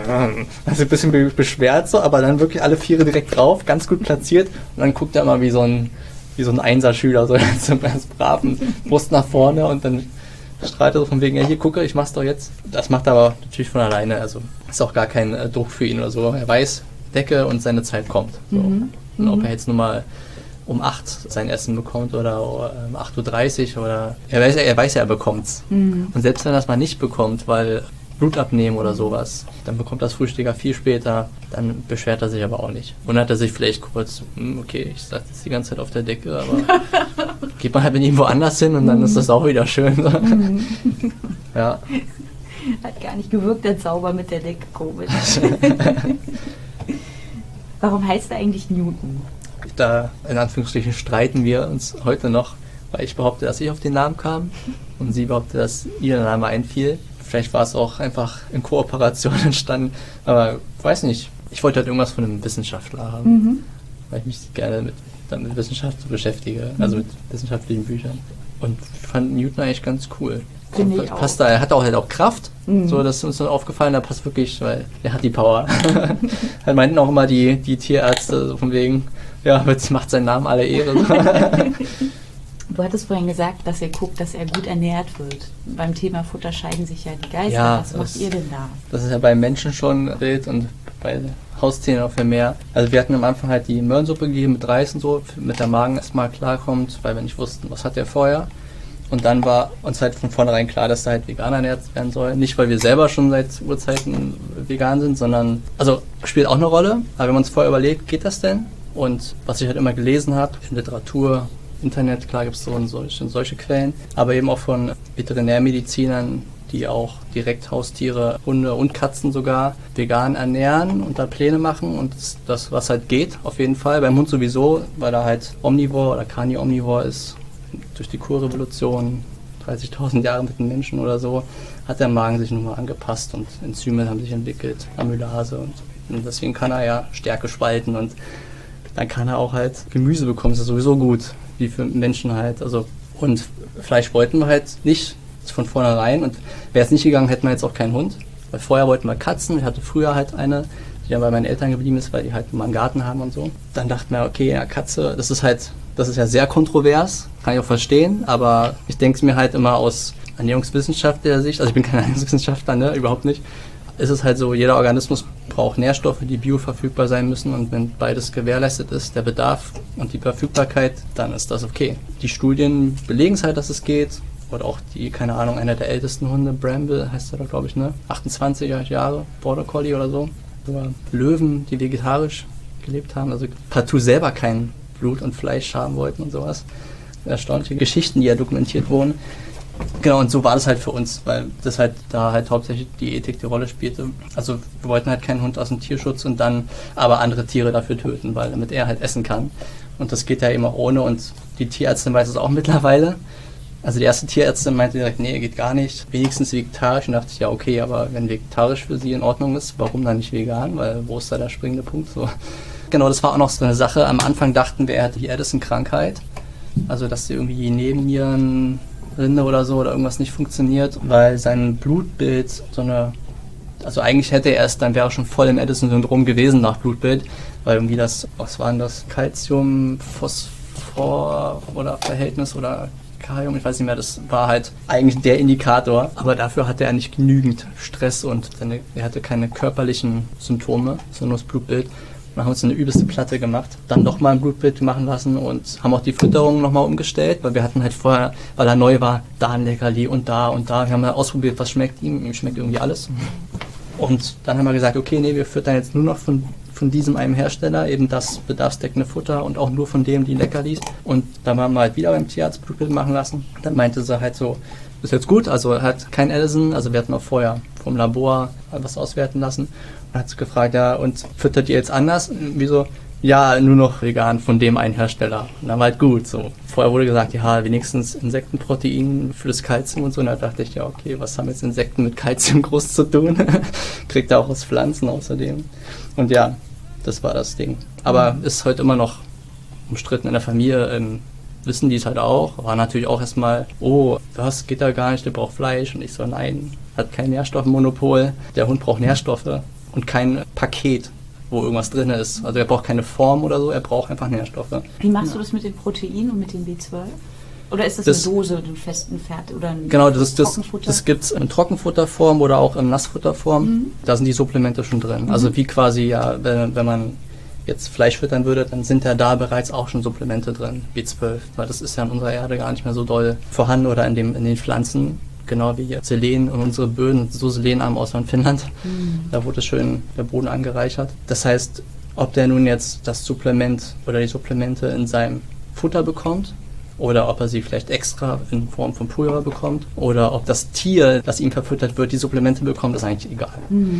also ein bisschen be- beschwert so, aber dann wirklich alle Viere direkt drauf, ganz gut platziert. Und dann guckt er mal wie so ein, wie so ein Einserschüler, so ganz, ganz brav, und Brust nach vorne und dann strahlt er so von wegen, ja, hier gucke, ich mach's doch jetzt. Das macht er aber natürlich von alleine, also ist auch gar kein äh, Druck für ihn oder so. Er weiß, Decke und seine Zeit kommt. So. Mhm. Und ob Mhm. er jetzt nur mal um acht sein Essen bekommt oder um acht Uhr dreißig oder er weiß ja, er weiß ja, er bekommt's. Mhm. Und selbst wenn er es mal nicht bekommt, weil Blut abnehmen oder sowas, dann bekommt das Frühstück ja viel später, dann beschwert er sich aber auch nicht. Und dann hat er sich vielleicht kurz, hm, okay, ich sag jetzt die ganze Zeit auf der Decke, aber geht man halt mit ihm woanders hin und dann ist das auch wieder schön. Ja. Hat gar nicht gewirkt, der Zauber mit der Decke, komisch. Warum heißt er eigentlich Newton? Da, in Anführungsstrichen, streiten wir uns heute noch, weil ich behaupte, dass ich auf den Namen kam und sie behaupte, dass ihr der Name einfiel. Vielleicht war es auch einfach in Kooperation entstanden, aber ich weiß nicht. Ich wollte halt irgendwas von einem Wissenschaftler haben, Mhm. weil ich mich gerne mit, dann mit Wissenschaft so beschäftige, also mit wissenschaftlichen Büchern. Und ich fand Newton eigentlich ganz cool. Finde So, ich auch. passt da, er hat auch halt auch Kraft, Mhm. so, das ist uns dann aufgefallen, da passt wirklich, weil er hat die Power. Dann meinten auch immer die, die Tierärzte so von wegen, ja, jetzt macht seinen Namen alle Ehre. Du hattest vorhin gesagt, dass ihr guckt, dass er gut ernährt wird. Beim Thema Futter scheiden sich ja die Geister. Ja, Was macht das- ihr denn da? Das ist ja bei Menschen schon wild und bei Haustieren auch viel mehr. Also wir hatten am Anfang halt die Möhrensuppe gegeben mit Reis und so, damit der Magen erstmal klarkommt, weil wir nicht wussten, was hat der vorher. Und dann war uns halt von vornherein klar, dass er halt vegan ernährt werden soll. Nicht, weil wir selber schon seit Urzeiten vegan sind, sondern, also spielt auch eine Rolle. Aber wir haben uns vorher überlegt, geht das denn? Und was ich halt immer gelesen habe, in Literatur, Internet, klar gibt es so und solche, solche Quellen, aber eben auch von Veterinärmedizinern, die auch direkt Haustiere, Hunde und Katzen sogar vegan ernähren und da Pläne machen und das, das was halt geht, auf jeden Fall. Beim Hund sowieso, weil er halt Omnivor oder Carni-Omnivor ist, durch die Kurrevolution, dreißigtausend Jahre mit den Menschen oder so, hat der Magen sich nun mal angepasst und Enzyme haben sich entwickelt, Amylase und, und deswegen kann er ja Stärke spalten und dann kann er auch halt Gemüse bekommen, das ist sowieso gut, wie für Menschen halt, also und Fleisch wollten wir halt nicht von vornherein und wäre es nicht gegangen, hätten wir jetzt auch keinen Hund, weil vorher wollten wir Katzen, ich hatte früher halt eine, die dann bei meinen Eltern geblieben ist, weil die halt immer einen Garten haben und so. Dann dachten wir, okay, ja, Katze, das ist halt, das ist ja sehr kontrovers, kann ich auch verstehen, aber ich denke es mir halt immer aus ernährungswissenschaftlicher Sicht, also ich bin kein Ernährungswissenschaftler, ne, überhaupt nicht, ist es halt so, jeder Organismus braucht Nährstoffe, die bioverfügbar sein müssen und wenn beides gewährleistet ist, der Bedarf und die Verfügbarkeit, dann ist das okay. Die Studien belegen es halt, dass es geht. Oder auch die, keine Ahnung, einer der ältesten Hunde, Bramble heißt er da, glaube ich, ne? achtundzwanzig Jahre, Border Collie oder so. Oder Löwen, die vegetarisch gelebt haben, also partout selber kein Blut und Fleisch haben wollten und sowas. Erstaunliche Geschichten, die ja dokumentiert wurden. Genau, und so war das halt für uns, weil das halt da halt hauptsächlich die Ethik die Rolle spielte. Also wir wollten halt keinen Hund aus dem Tierschutz und dann aber andere Tiere dafür töten, weil damit er halt essen kann. Und das geht ja immer ohne und die Tierärztin weiß es auch mittlerweile. Also die erste Tierärztin meinte direkt, nee, geht gar nicht, wenigstens vegetarisch. Und dachte ich, ja okay, aber wenn vegetarisch für sie in Ordnung ist, warum dann nicht vegan? Weil wo ist da der springende Punkt? So. Genau, das war auch noch so eine Sache. Am Anfang dachten wir, er hatte die Addison-Krankheit. Also dass sie irgendwie Nebennierenrinde oder so oder irgendwas nicht funktioniert, weil sein Blutbild so eine... Also eigentlich hätte er es, dann wäre er schon voll im Addison-Syndrom gewesen nach Blutbild, weil irgendwie das, was war denn das, Calcium-Phosphor oder Verhältnis oder Kalium, ich weiß nicht mehr, das war halt eigentlich der Indikator, aber dafür hatte er nicht genügend Stress und seine, er hatte keine körperlichen Symptome, sondern nur das Blutbild. Wir haben uns eine übelste Platte gemacht, dann nochmal ein Blutbild machen lassen und haben auch die Fütterung nochmal umgestellt, weil wir hatten halt vorher, weil er neu war, da ein Leckerli und da und da. Wir haben halt ausprobiert, was schmeckt ihm, ihm schmeckt irgendwie alles. Und dann haben wir gesagt, okay, nee, wir füttern jetzt nur noch von, von diesem einen Hersteller, eben das bedarfsdeckende Futter und auch nur von dem die Leckerlis. Und dann haben wir halt wieder beim Tierarzt Blutbild machen lassen. Dann meinte sie halt so, ist jetzt gut, also er hat kein Addison, also wir hatten auch vorher vom Labor was auswerten lassen. Und hat sie gefragt, ja, und füttert ihr jetzt anders? Und wieso? Ja, nur noch vegan von dem einen Hersteller. Und dann war halt gut, so. Vorher wurde gesagt, ja, wenigstens Insektenprotein für das Kalzium und so. Und da dachte ich, ja, okay, was haben jetzt Insekten mit Kalzium groß zu tun? Kriegt er auch aus Pflanzen außerdem. Und ja, das war das Ding. Aber mhm. ist heute immer noch umstritten in der Familie. Ähm, wissen die es halt auch. War natürlich auch erstmal, oh, das geht da gar nicht, der braucht Fleisch. Und ich so, nein, hat kein Nährstoffmonopol. Der Hund braucht Nährstoffe und kein Paket, wo irgendwas drin ist. Also er braucht keine Form oder so, er braucht einfach Nährstoffe. Wie machst ja. du das mit den Proteinen und mit dem B zwölf? Oder ist das, das eine Dose, einen festen Pferd oder ein Genau, das, das, das gibt es in Trockenfutterform oder auch in Nassfutterform. Mhm. Da sind die Supplemente schon drin. Mhm. Also wie quasi, ja, wenn, wenn man jetzt Fleisch füttern würde, dann sind ja da bereits auch schon Supplemente drin, B zwölf. Weil das ist ja in unserer Erde gar nicht mehr so doll vorhanden oder in, dem, in den Pflanzen. Genau wie hier Selen und unsere Böden, so selenarm außer in Finnland. Mhm. Da wurde schön der Boden angereichert. Das heißt, ob der nun jetzt das Supplement oder die Supplemente in seinem Futter bekommt oder ob er sie vielleicht extra in Form von Pulver bekommt oder ob das Tier, das ihm verfüttert wird, die Supplemente bekommt, ist eigentlich egal. Mhm.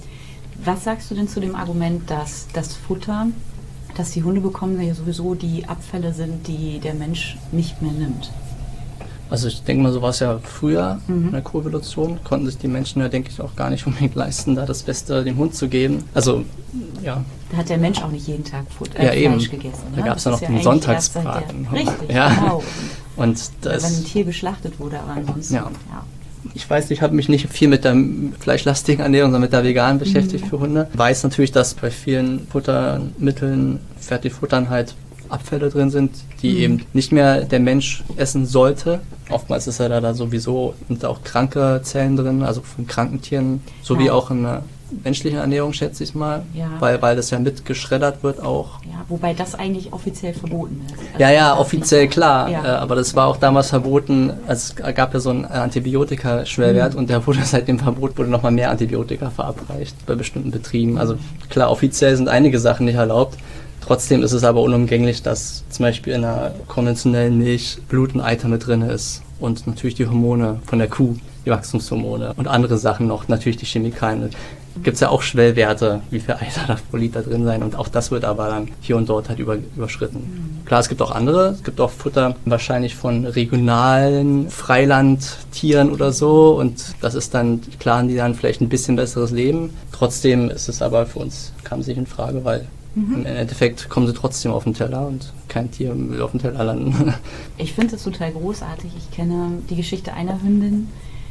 Was sagst du denn zu dem Argument, dass das Futter, das die Hunde bekommen, ja sowieso die Abfälle sind, die der Mensch nicht mehr nimmt? Also ich denke mal, so war es ja früher mhm. in der Koevolution. Konnten sich die Menschen ja, denke ich, auch gar nicht unbedingt leisten, da das Beste dem Hund zu geben. Also, ja. Da hat der Mensch auch nicht jeden Tag Futter, äh, ja, eben. Fleisch gegessen. Da gab es ja noch den Sonntagsbraten. Richtig, ja. genau. Und das, wenn ein Tier geschlachtet wurde, aber ansonsten, ja. ja. Ich weiß, ich habe mich nicht viel mit der fleischlastigen Ernährung, sondern mit der veganen beschäftigt mhm. für Hunde. Ich weiß natürlich, dass bei vielen Futtermitteln, Fertigfuttern halt Abfälle drin sind, die mhm. eben nicht mehr der Mensch essen sollte. Oftmals ist ja da, da sowieso sind da auch kranke Zellen drin, also von kranken Tieren, so ja. wie auch in der menschlichen Ernährung, schätze ich mal, ja. weil, weil das ja mit geschreddert wird auch. Ja, wobei das eigentlich offiziell verboten ist. Also ja, ja, offiziell klar, ja. äh, aber das war auch damals verboten, also es gab ja so einen Antibiotika-Schwellwert mhm. und der wurde seit dem Verbot wurde nochmal mehr Antibiotika verabreicht bei bestimmten Betrieben. Also klar, offiziell sind einige Sachen nicht erlaubt. Trotzdem ist es aber unumgänglich, dass zum Beispiel in einer konventionellen Milch Gluten-Eiter mit drin ist. und natürlich die Hormone von der Kuh, die Wachstumshormone und andere Sachen noch, natürlich die Chemikalien. Gibt es ja auch Schwellwerte, wie viel Eiter darf pro Liter drin sein und auch das wird aber dann hier und dort halt über, überschritten. Mhm. Klar, es gibt auch andere, es gibt auch Futter wahrscheinlich von regionalen Freilandtieren oder so und das ist dann, klar, haben die dann vielleicht ein bisschen besseres Leben. Trotzdem ist es aber für uns, kam es nicht in Frage, weil mhm. im Endeffekt kommen sie trotzdem auf den Teller und kein Tier will auf den Teller landen. Ich finde das total großartig. Ich kenne die Geschichte einer Hündin,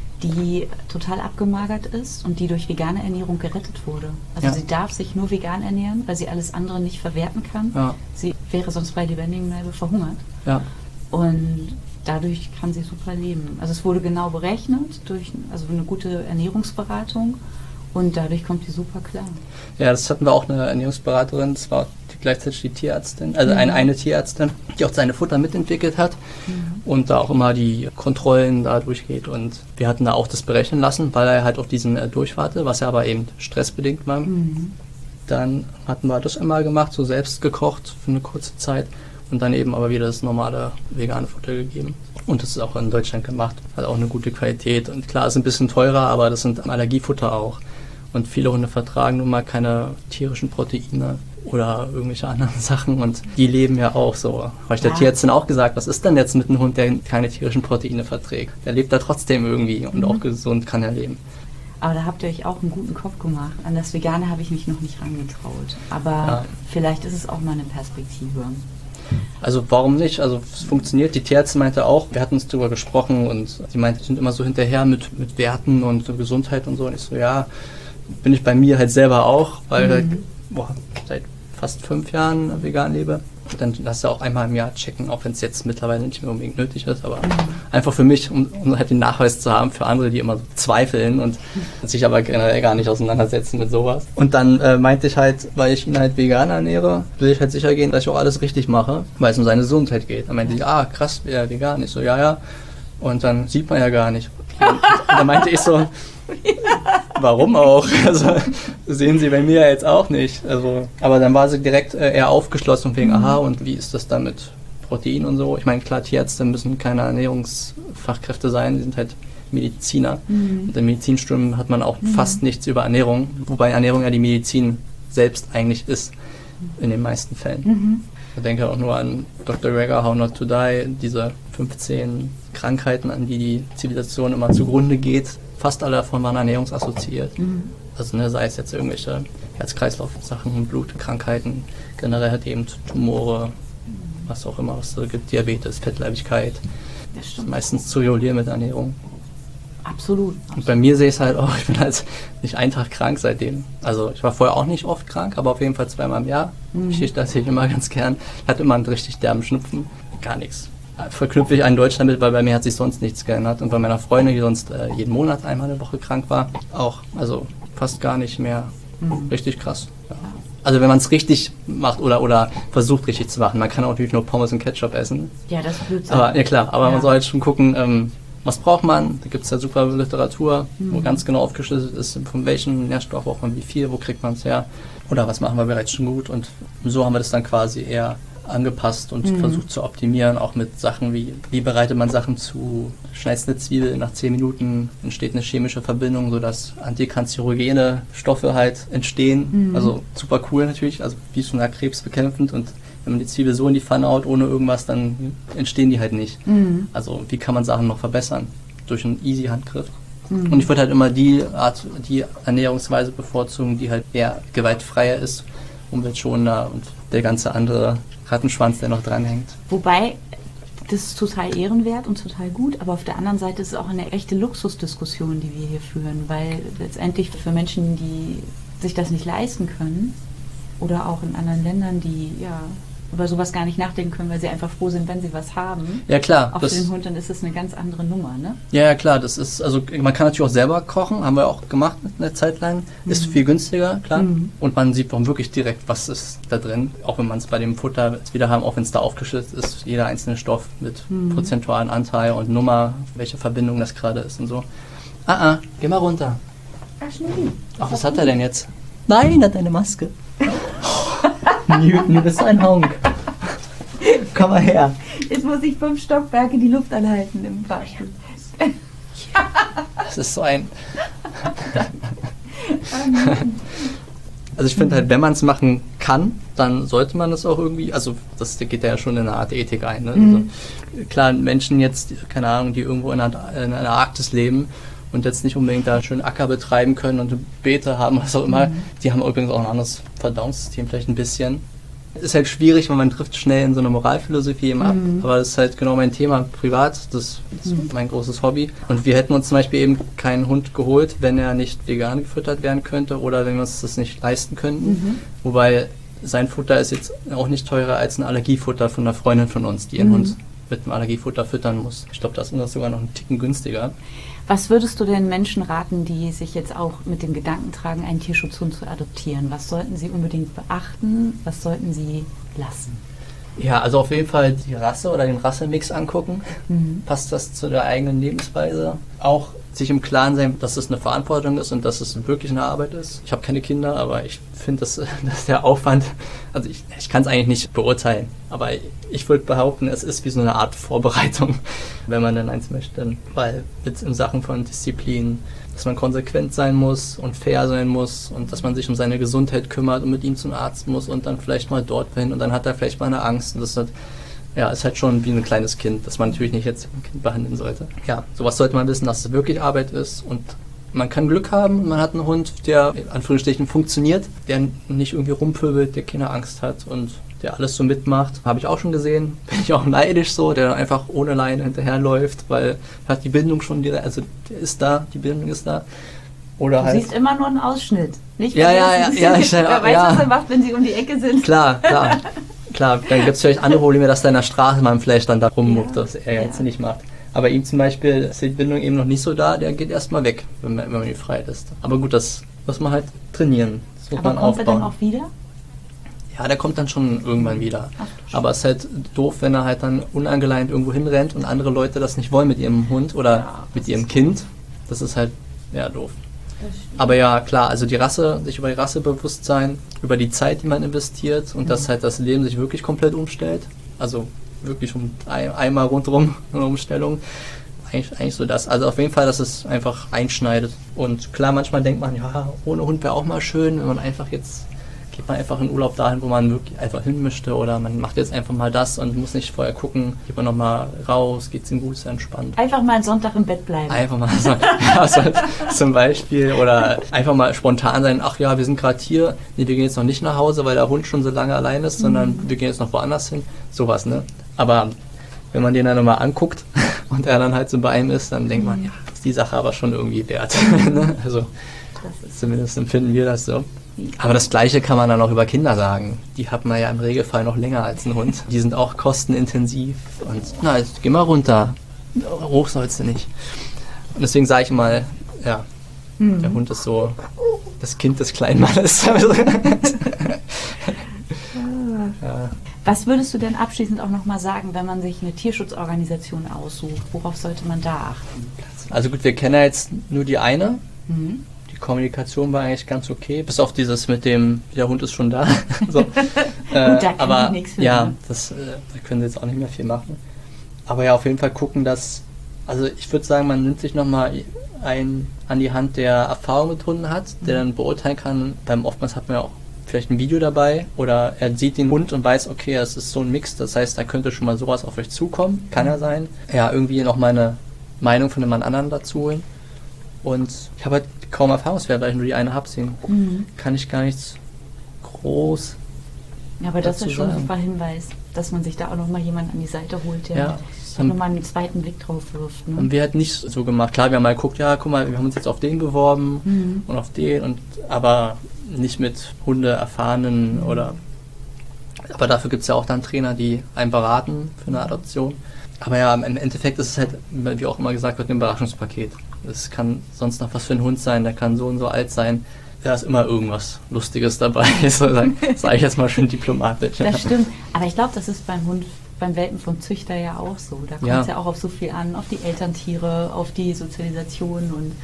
die total abgemagert ist und die durch vegane Ernährung gerettet wurde. Also ja. sie darf sich nur vegan ernähren, weil sie alles andere nicht verwerten kann. Ja. Sie wäre sonst bei lebendigem Leibe verhungert. Ja. Und dadurch kann sie super leben. Also es wurde genau berechnet durch also eine gute Ernährungsberatung und dadurch kommt sie super klar. Ja, das hatten wir auch eine Ernährungsberaterin, das war die, gleichzeitig die Tierärztin, also mhm. eine, eine Tierärztin, die auch seine Futter mitentwickelt hat mhm. und da auch immer die Kontrollen da durchgeht und wir hatten da auch das berechnen lassen, weil er halt auf diesen äh, durchwarte, was ja aber eben stressbedingt war. Mhm. Dann hatten wir das einmal gemacht, so selbst gekocht für eine kurze Zeit und dann eben aber wieder das normale vegane Futter gegeben. Und das ist auch in Deutschland gemacht, hat auch eine gute Qualität und klar, ist ein bisschen teurer, aber das sind Allergiefutter auch. Und viele Hunde vertragen nun mal keine tierischen Proteine oder irgendwelche anderen Sachen und die leben ja auch so. Habe ich der ja. Tierärztin auch gesagt, was ist denn jetzt mit einem Hund, der keine tierischen Proteine verträgt? Der lebt da trotzdem irgendwie und mhm. auch gesund kann er leben. Aber da habt ihr euch auch einen guten Kopf gemacht. An das Vegane habe ich mich noch nicht rangetraut. Aber ja. vielleicht ist es auch mal eine Perspektive. Also warum nicht? Also es funktioniert. Die Tierärztin meinte auch, wir hatten uns darüber gesprochen und sie meinte, die sind immer so hinterher mit, mit Werten und so Gesundheit und so. Und ich so, ja, bin ich bei mir halt selber auch, weil mhm. ich boah, seit fast fünf Jahren vegan lebe. Dann lass du auch einmal im Jahr checken, auch wenn es jetzt mittlerweile nicht mehr unbedingt nötig ist, aber mhm. einfach für mich, um, um halt den Nachweis zu haben für andere, die immer so zweifeln und sich aber generell gar nicht auseinandersetzen mit sowas. Und dann äh, meinte ich halt, weil ich ihn halt vegan ernähre, will ich halt sicher gehen, dass ich auch alles richtig mache, weil es um seine Gesundheit geht. Dann meinte ich, ah krass, ja, vegan. Ich so, ja, ja. Und dann sieht man ja gar nicht. Und, und dann meinte ich so, warum auch? Also sehen sie bei mir jetzt auch nicht. Also, aber dann war sie direkt äh, eher aufgeschlossen wegen, aha, und wie ist das dann mit Protein und so? Ich meine, klar, Tierärzte müssen keine Ernährungsfachkräfte sein, die sind halt Mediziner. Mhm. Und im Medizinstudium hat man auch mhm. fast nichts über Ernährung, wobei Ernährung ja die Medizin selbst eigentlich ist, in den meisten Fällen. Mhm. Ich denke auch nur an Doktor Greger, How Not to Die, diese fünfzehn Krankheiten, an die die Zivilisation immer zugrunde geht. Fast alle davon waren ernährungsassoziiert. Mhm. Also ne, sei es jetzt irgendwelche Herz-Kreislauf-Sachen, Blutkrankheiten, generell halt eben Tumore, was auch immer, was es so gibt, Diabetes, Fettleibigkeit. Das stimmt. Meistens zu regulieren mit Ernährung. Absolut. Und bei mir sehe ich es halt auch, ich bin halt nicht einen Tag krank seitdem. Also ich war vorher auch nicht oft krank, aber auf jeden Fall zweimal im Jahr. Mhm. Ich das sehe ich immer ganz gern. Ich hatte immer einen richtig derben Schnupfen. Gar nichts. Verknüpfe ich einen Deutschland mit, weil bei mir hat sich sonst nichts geändert. Und bei meiner Freundin, die sonst äh, jeden Monat einmal eine Woche krank war, auch. Also fast gar nicht mehr. Mhm. Richtig krass. Ja. Also wenn man es richtig macht oder, oder versucht richtig zu machen. Man kann auch natürlich nur Pommes und Ketchup essen. Ja, das ist blöd. Aber, ja klar, aber ja. man soll halt schon gucken, ähm, was braucht man? Da gibt es ja super Literatur, mhm. wo ganz genau aufgeschlüsselt ist, von welchen Nährstoff braucht man wie viel, wo kriegt man es her. Oder was machen wir bereits schon gut. Und so haben wir das dann quasi eher angepasst und mhm. versucht zu optimieren, auch mit Sachen wie, wie bereitet man Sachen zu, schneidest eine Zwiebel, nach zehn Minuten entsteht eine chemische Verbindung, sodass antikanzerogene Stoffe halt entstehen. Mhm. Also super cool natürlich, also wie schon gesagt, krebsbekämpfend und wenn man die Zwiebel so in die Pfanne haut, ohne irgendwas, dann entstehen die halt nicht. Mhm. Also wie kann man Sachen noch verbessern? Durch einen easy Handgriff. Mhm. Und ich würde halt immer die Art, die Ernährungsweise bevorzugen, die halt eher gewaltfreier ist, umweltschonender und der ganze andere Rattenschwanz, der noch dranhängt. Wobei, das ist total ehrenwert und total gut, aber auf der anderen Seite ist es auch eine echte Luxusdiskussion, die wir hier führen, weil letztendlich für Menschen, die sich das nicht leisten können oder auch in anderen Ländern, die ja über sowas gar nicht nachdenken können, weil sie einfach froh sind, wenn sie was haben. Ja klar. Auch für den Hund, dann ist das eine ganz andere Nummer, ne? Ja, ja klar, das ist, also man kann natürlich auch selber kochen, haben wir auch gemacht mit einer Zeit lang. Mhm. Ist viel günstiger, klar. Mhm. Und man sieht auch wirklich direkt, was ist da drin. Auch wenn man es bei dem Futter wieder haben, auch wenn es da aufgeschlüsselt ist, jeder einzelne Stoff mit mhm. prozentualen Anteil und Nummer, welche Verbindung das gerade ist und so. Ah, ah, geh mal runter. Ach, Schnurri. Ach, was hat er denn jetzt? Nein, er hat eine Maske. Newton, du bist ein Honk. Komm mal her. Jetzt muss ich fünf Stockwerke die Luft anhalten im Fahrstuhl. Das ist so ein... Also ich finde halt, wenn man es machen kann, dann sollte man es auch irgendwie, also das geht ja schon in eine Art Ethik ein. Ne? Mhm. Also, klar, Menschen jetzt, keine Ahnung, die irgendwo in einer, in einer Arktis leben und jetzt nicht unbedingt da schön Acker betreiben können und Beete haben, was auch immer, mhm. die haben übrigens auch ein anderes Verdauungssystem vielleicht ein bisschen. Ist halt schwierig, weil man trifft schnell in so eine Moralphilosophie eben ab, mhm. aber das ist halt genau mein Thema privat, das ist mhm. mein großes Hobby. Und wir hätten uns zum Beispiel eben keinen Hund geholt, wenn er nicht vegan gefüttert werden könnte oder wenn wir uns das nicht leisten könnten. Mhm. Wobei sein Futter ist jetzt auch nicht teurer als ein Allergiefutter von einer Freundin von uns, die ihren mhm. Hund mit einem Allergiefutter füttern muss. Ich glaube, das ist sogar noch einen Ticken günstiger. Was würdest du den Menschen raten, die sich jetzt auch mit dem Gedanken tragen, einen Tierschutzhund zu adoptieren? Was sollten sie unbedingt beachten? Was sollten sie lassen? Ja, also auf jeden Fall die Rasse oder den Rassemix angucken. Mhm. Passt das zu der eigenen Lebensweise? Auch sich im Klaren sein, dass es eine Verantwortung ist und dass es wirklich eine Arbeit ist. Ich habe keine Kinder, aber ich finde, dass, dass der Aufwand, also ich, ich kann es eigentlich nicht beurteilen, aber ich würde behaupten, es ist wie so eine Art Vorbereitung, wenn man dann eins möchte. Weil jetzt in Sachen von Disziplin, dass man konsequent sein muss und fair sein muss und dass man sich um seine Gesundheit kümmert und mit ihm zum Arzt muss und dann vielleicht mal dort hin und dann hat er vielleicht mal eine Angst und das hat ja, ist halt schon wie ein kleines Kind, das man natürlich nicht jetzt ein Kind behandeln sollte. Ja, sowas sollte man wissen, dass es wirklich Arbeit ist und man kann Glück haben, man hat einen Hund, der in Anführungsstrichen funktioniert, der nicht irgendwie rumpöbelt, der keine Angst hat und der alles so mitmacht. Habe ich auch schon gesehen, bin ich auch neidisch so, der einfach ohne Leine hinterherläuft, weil hat die Bindung schon direkt, also der ist da, die Bindung ist da. Oder du halt siehst immer nur einen Ausschnitt, nicht? Ja, ja, ja, ja, ich, wer weiß, ja. was er macht, wenn sie um die Ecke sind. Klar, klar. Klar, dann gibt es vielleicht andere Probleme, dass da in der Straße man vielleicht dann da rummuckt, ja, dass er jetzt ja. nicht macht. Aber ihm zum Beispiel ist die Bindung eben noch nicht so da, der geht erstmal weg, wenn man, wenn man ihn frei lässt. Aber gut, das muss man halt trainieren. Das muss Aber man kommt aufbauen. er dann auch wieder? Ja, der kommt dann schon irgendwann wieder. Ach, aber es ist halt doof, wenn er halt dann unangeleint irgendwo hinrennt und andere Leute das nicht wollen mit ihrem Hund oder ja, mit ihrem Kind. Das ist halt, ja, doof. Aber ja, klar, also die Rasse, sich über die Rasse bewusst sein, über die Zeit, die man investiert und mhm. dass halt das Leben sich wirklich komplett umstellt. Also wirklich um ein, einmal rundherum eine Umstellung. Eigentlich, eigentlich so das. Also auf jeden Fall, dass es einfach einschneidet. Und klar, manchmal denkt man, ja, ohne Hund wäre auch mal schön, wenn man einfach jetzt, geht man einfach in Urlaub dahin, wo man wirklich einfach hin möchte oder man macht jetzt einfach mal das und muss nicht vorher gucken, geht man nochmal raus, geht's ihm gut, ist entspannt. Einfach mal einen Sonntag im Bett bleiben. Einfach mal so, ja, so, zum Beispiel oder einfach mal spontan sein, ach ja, wir sind gerade hier, nee, wir gehen jetzt noch nicht nach Hause, weil der Hund schon so lange allein ist, mhm. sondern wir gehen jetzt noch woanders hin, sowas, ne? Aber wenn man den dann nochmal anguckt und er dann halt so bei einem ist, dann denkt man, ja, ist die Sache aber schon irgendwie wert. Ne? Also zumindest empfinden wir das so. Aber das Gleiche kann man dann auch über Kinder sagen. Die hat man ja im Regelfall noch länger als ein Hund. Die sind auch kostenintensiv und na, jetzt geh mal runter. Hoch sollst du nicht. Und deswegen sage ich mal, ja, mhm. der Hund ist so das Kind des kleinen Mannes. Ja. Was würdest du denn abschließend auch nochmal sagen, wenn man sich eine Tierschutzorganisation aussucht? Worauf sollte man da achten? Also gut, wir kennen ja jetzt nur die eine. Mhm. Die Kommunikation war eigentlich ganz okay, bis auf dieses mit dem, der Hund ist schon da. So. äh, da kann aber ich nichts für ja, das, äh, da können sie jetzt auch nicht mehr viel machen. Aber ja, auf jeden Fall gucken, dass, also ich würde sagen, man nimmt sich nochmal einen an die Hand, der Erfahrung mit Hunden hat, der dann beurteilen kann, beim oftmals hat man ja auch vielleicht ein Video dabei oder er sieht den Hund und weiß, okay, es ist so ein Mix, das heißt, da könnte schon mal sowas auf euch zukommen, kann ja sein. Ja, irgendwie noch mal eine Meinung von jemand anderen dazu holen. Und ich habe halt kaum Erfahrungswert, weil ich nur die eine habe, deswegen mhm. kann ich gar nichts groß Ja, aber das ist schon sagen. ein super Hinweis, dass man sich da auch nochmal jemanden an die Seite holt, der ja, nochmal einen zweiten Blick drauf wirft. Ne? Haben wir halt nicht so gemacht. Klar, wir haben mal geguckt, ja, guck mal, wir haben uns jetzt auf den beworben mhm. und auf den, und aber nicht mit Hunde erfahrenen mhm. oder. Aber dafür gibt es ja auch dann Trainer, die einen beraten für eine Adoption. Aber ja, im Endeffekt ist es halt, wie auch immer gesagt wird, ein Überraschungspaket. Es kann sonst noch was für ein Hund sein, der kann so und so alt sein. Da ist immer irgendwas Lustiges dabei, so sage ich jetzt mal schön diplomatisch. Das stimmt, aber ich glaube, das ist beim Hund, beim Welpen vom Züchter ja auch so. Da kommt es ja. ja auch auf so viel an, auf die Elterntiere, auf die Sozialisation und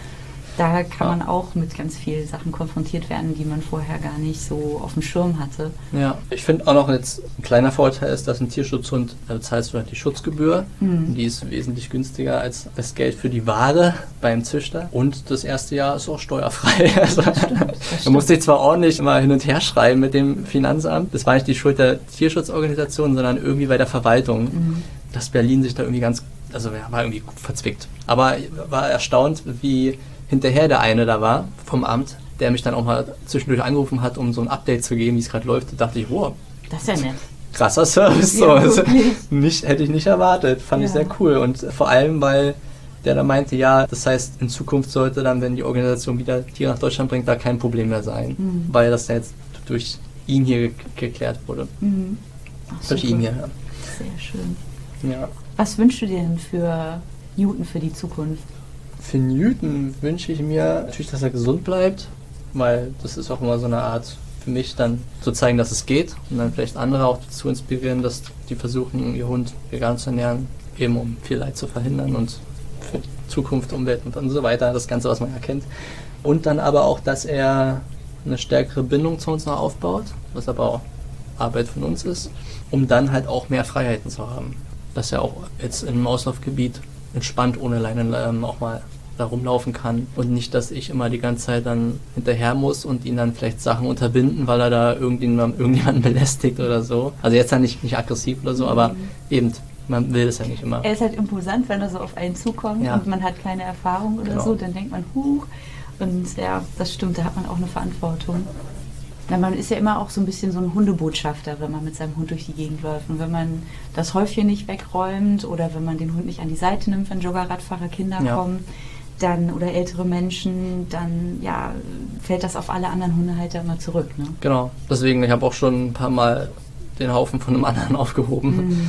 Da kann ja. man auch mit ganz vielen Sachen konfrontiert werden, die man vorher gar nicht so auf dem Schirm hatte. Ja, ich finde auch noch jetzt ein kleiner Vorteil ist, dass ein Tierschutzhund, da bezahlst du halt die Schutzgebühr. Mhm. Die ist wesentlich günstiger als das Geld für die Ware beim Züchter. Und das erste Jahr ist auch steuerfrei. Also, das stimmt, das stimmt. Da musste ich zwar ordentlich mal hin und her schreiben mit dem Finanzamt. Das war nicht die Schuld der Tierschutzorganisation, sondern irgendwie bei der Verwaltung. Mhm. Dass Berlin sich da irgendwie ganz, also ja, war irgendwie verzwickt. Aber war erstaunt, wie hinterher der eine da war vom Amt, der mich dann auch mal zwischendurch angerufen hat, um so ein Update zu geben, wie es gerade läuft. Da dachte ich, wow. Das ist ja nett. Krasser Service. Ja, so. Also, nicht, hätte ich nicht erwartet. Fand ja. ich sehr cool. Und vor allem, weil der da meinte, ja, das heißt, in Zukunft sollte dann, wenn die Organisation wieder Tiere nach Deutschland bringt, da kein Problem mehr sein. Mhm. Weil das ja jetzt durch ihn hier ge- geklärt wurde. Mhm. Ach, durch ihn hier, ja. Sehr schön. Ja. Was wünschst du dir denn für Newton für die Zukunft? Für Newton wünsche ich mir natürlich, dass er gesund bleibt, weil das ist auch immer so eine Art für mich dann zu zeigen, dass es geht und dann vielleicht andere auch dazu inspirieren, dass die versuchen, ihr Hund vegan zu ernähren, eben um viel Leid zu verhindern und für die Zukunft, Umwelt und so weiter, das Ganze, was man erkennt. Und dann aber auch, dass er eine stärkere Bindung zu uns noch aufbaut, was aber auch Arbeit von uns ist, um dann halt auch mehr Freiheiten zu haben. Dass er auch jetzt im Auslaufgebiet entspannt ohne Leine ähm, auch mal da rumlaufen kann und nicht, dass ich immer die ganze Zeit dann hinterher muss und ihn dann vielleicht Sachen unterbinden, weil er da irgendjemand, irgendjemanden belästigt oder so. Also jetzt ja nicht, nicht aggressiv oder so, aber eben, man will das ja nicht immer. Er ist halt imposant, wenn er so auf einen zukommt ja. und man hat keine Erfahrung oder genau. so, dann denkt man, huch. Und ja, das stimmt, da hat man auch eine Verantwortung. Na, man ist ja immer auch so ein bisschen so ein Hundebotschafter, wenn man mit seinem Hund durch die Gegend läuft. Und wenn man das Häufchen nicht wegräumt oder wenn man den Hund nicht an die Seite nimmt, wenn Jogger, Radfahrer, Kinder ja. kommen, dann oder ältere Menschen, dann ja, fällt das auf alle anderen Hundehalter immer zurück. Ne? Genau, deswegen, ich habe auch schon ein paar Mal den Haufen von einem anderen aufgehoben. Mhm.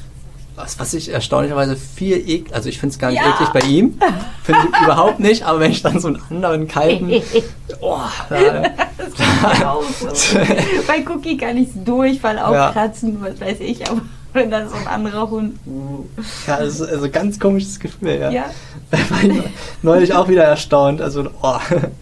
Was, was ich erstaunlicherweise viel eklig, also ich finde es gar nicht ja. eklig bei ihm, finde ich überhaupt nicht, aber wenn ich dann so einen anderen kalten, oh, da, da, so. Bei Cookie kann ich es Durchfall aufkratzen, ja. was weiß ich, aber wenn dann so ein anderer Hund. Uh. Ja, das ist also ganz komisches Gefühl, ja. ja. Da war ich neulich auch wieder erstaunt, also oh.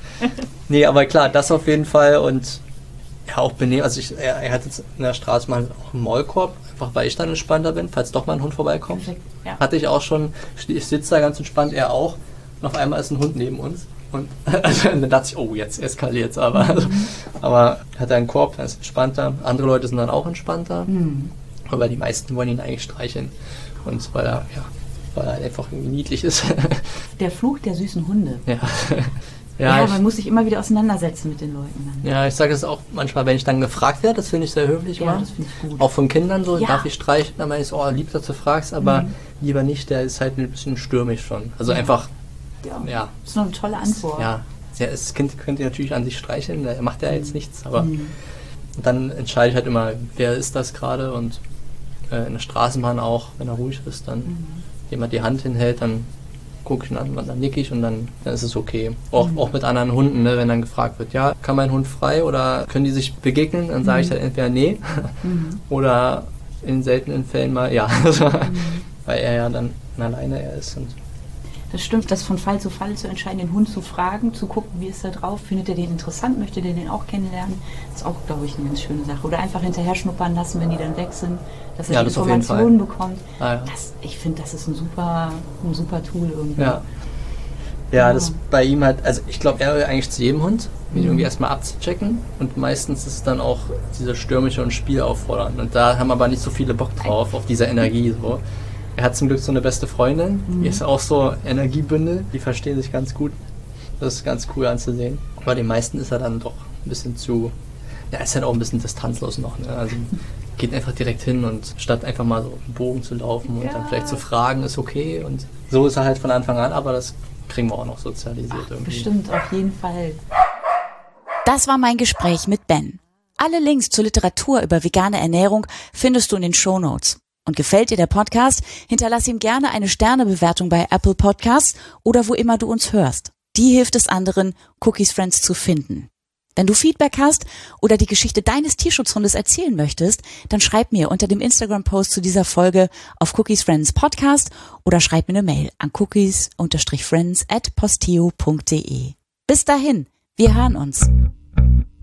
Nee, aber klar, das auf jeden Fall und ja, auch benehmen, also ich, er, er hat jetzt in der Straße mal auch einen Maulkorb, einfach weil ich dann entspannter bin, falls doch mal ein Hund vorbeikommt. Ja. Hatte ich auch schon, ich sitze da ganz entspannt, er auch, und auf einmal ist ein Hund neben uns. Und also, dann dachte ich, oh, jetzt eskaliert es aber. Also, aber hat er einen Korb, dann ist entspannter. Andere Leute sind dann auch entspannter. Mhm. Aber die meisten wollen ihn eigentlich streicheln. Und weil er, ja, weil er einfach irgendwie niedlich ist. Der Fluch der süßen Hunde. Ja. Ja, ja, man ich, muss sich immer wieder auseinandersetzen mit den Leuten. Dann. Ja, ich sage es auch manchmal, wenn ich dann gefragt werde, das finde ich sehr höflich ja, immer. Das finde ich gut. Auch von Kindern so, ja. darf ich streichen? Dann meine ich so, oh, lieb, dass du fragst, aber mhm. lieber nicht, der ist halt ein bisschen stürmisch schon. Also ja. einfach, ja. ja. Das ist noch eine tolle Antwort. Ja, das Kind könnte natürlich an sich streicheln, der macht ja jetzt nichts, aber mhm. und dann entscheide ich halt immer, wer ist das gerade und äh, in der Straßenbahn auch, wenn er ruhig ist, dann mhm. jemand die Hand hinhält, dann gucke ich ihn an, dann nicke ich und dann, dann ist es okay. Auch, mhm. auch mit anderen Hunden, ne, wenn dann gefragt wird, ja, kann mein Hund frei oder können die sich begegnen? Dann sage mhm. ich halt entweder nee mhm. oder in seltenen Fällen mal ja. Mhm. Weil er ja dann alleine er ist. Und das stimmt, das von Fall zu Fall zu entscheiden, den Hund zu fragen, zu gucken, wie ist er drauf, findet er den interessant, möchte der den auch kennenlernen, ist auch, glaube ich, eine ganz schöne Sache. Oder einfach hinterher schnuppern lassen, wenn die dann weg sind, dass er ja, die das Informationen bekommt. Ah, ja. das, ich finde, das ist ein super, ein super Tool irgendwie. Ja, ja, ja. Das bei ihm halt, also ich glaube, er will eigentlich zu jedem Hund, ihn mhm. irgendwie erstmal abzuchecken und meistens ist es dann auch diese stürmische und Spiel auffordern und da haben aber nicht so viele Bock drauf, auf diese Energie so. Er hat zum Glück so eine beste Freundin, mhm. die ist auch so Energiebündel, die verstehen sich ganz gut. Das ist ganz cool anzusehen. Bei den meisten ist er dann doch ein bisschen zu, ja, ist halt auch ein bisschen distanzlos noch. Ne? Also geht einfach direkt hin und statt einfach mal so einen Bogen zu laufen und ja. dann vielleicht zu fragen, ist okay. Und so ist er halt von Anfang an, aber das kriegen wir auch noch sozialisiert Ach, irgendwie. Bestimmt, auf jeden Fall. Das war mein Gespräch mit Ben. Alle Links zur Literatur über vegane Ernährung findest du in den Shownotes. Und gefällt dir der Podcast? Hinterlass ihm gerne eine Sternebewertung bei Apple Podcasts oder wo immer du uns hörst. Die hilft es anderen, Cookies Friends zu finden. Wenn du Feedback hast oder die Geschichte deines Tierschutzhundes erzählen möchtest, dann schreib mir unter dem Instagram-Post zu dieser Folge auf Cookies Friends Podcast oder schreib mir eine Mail an cookies-friends at posteo punkt de. Bis dahin, wir hören uns.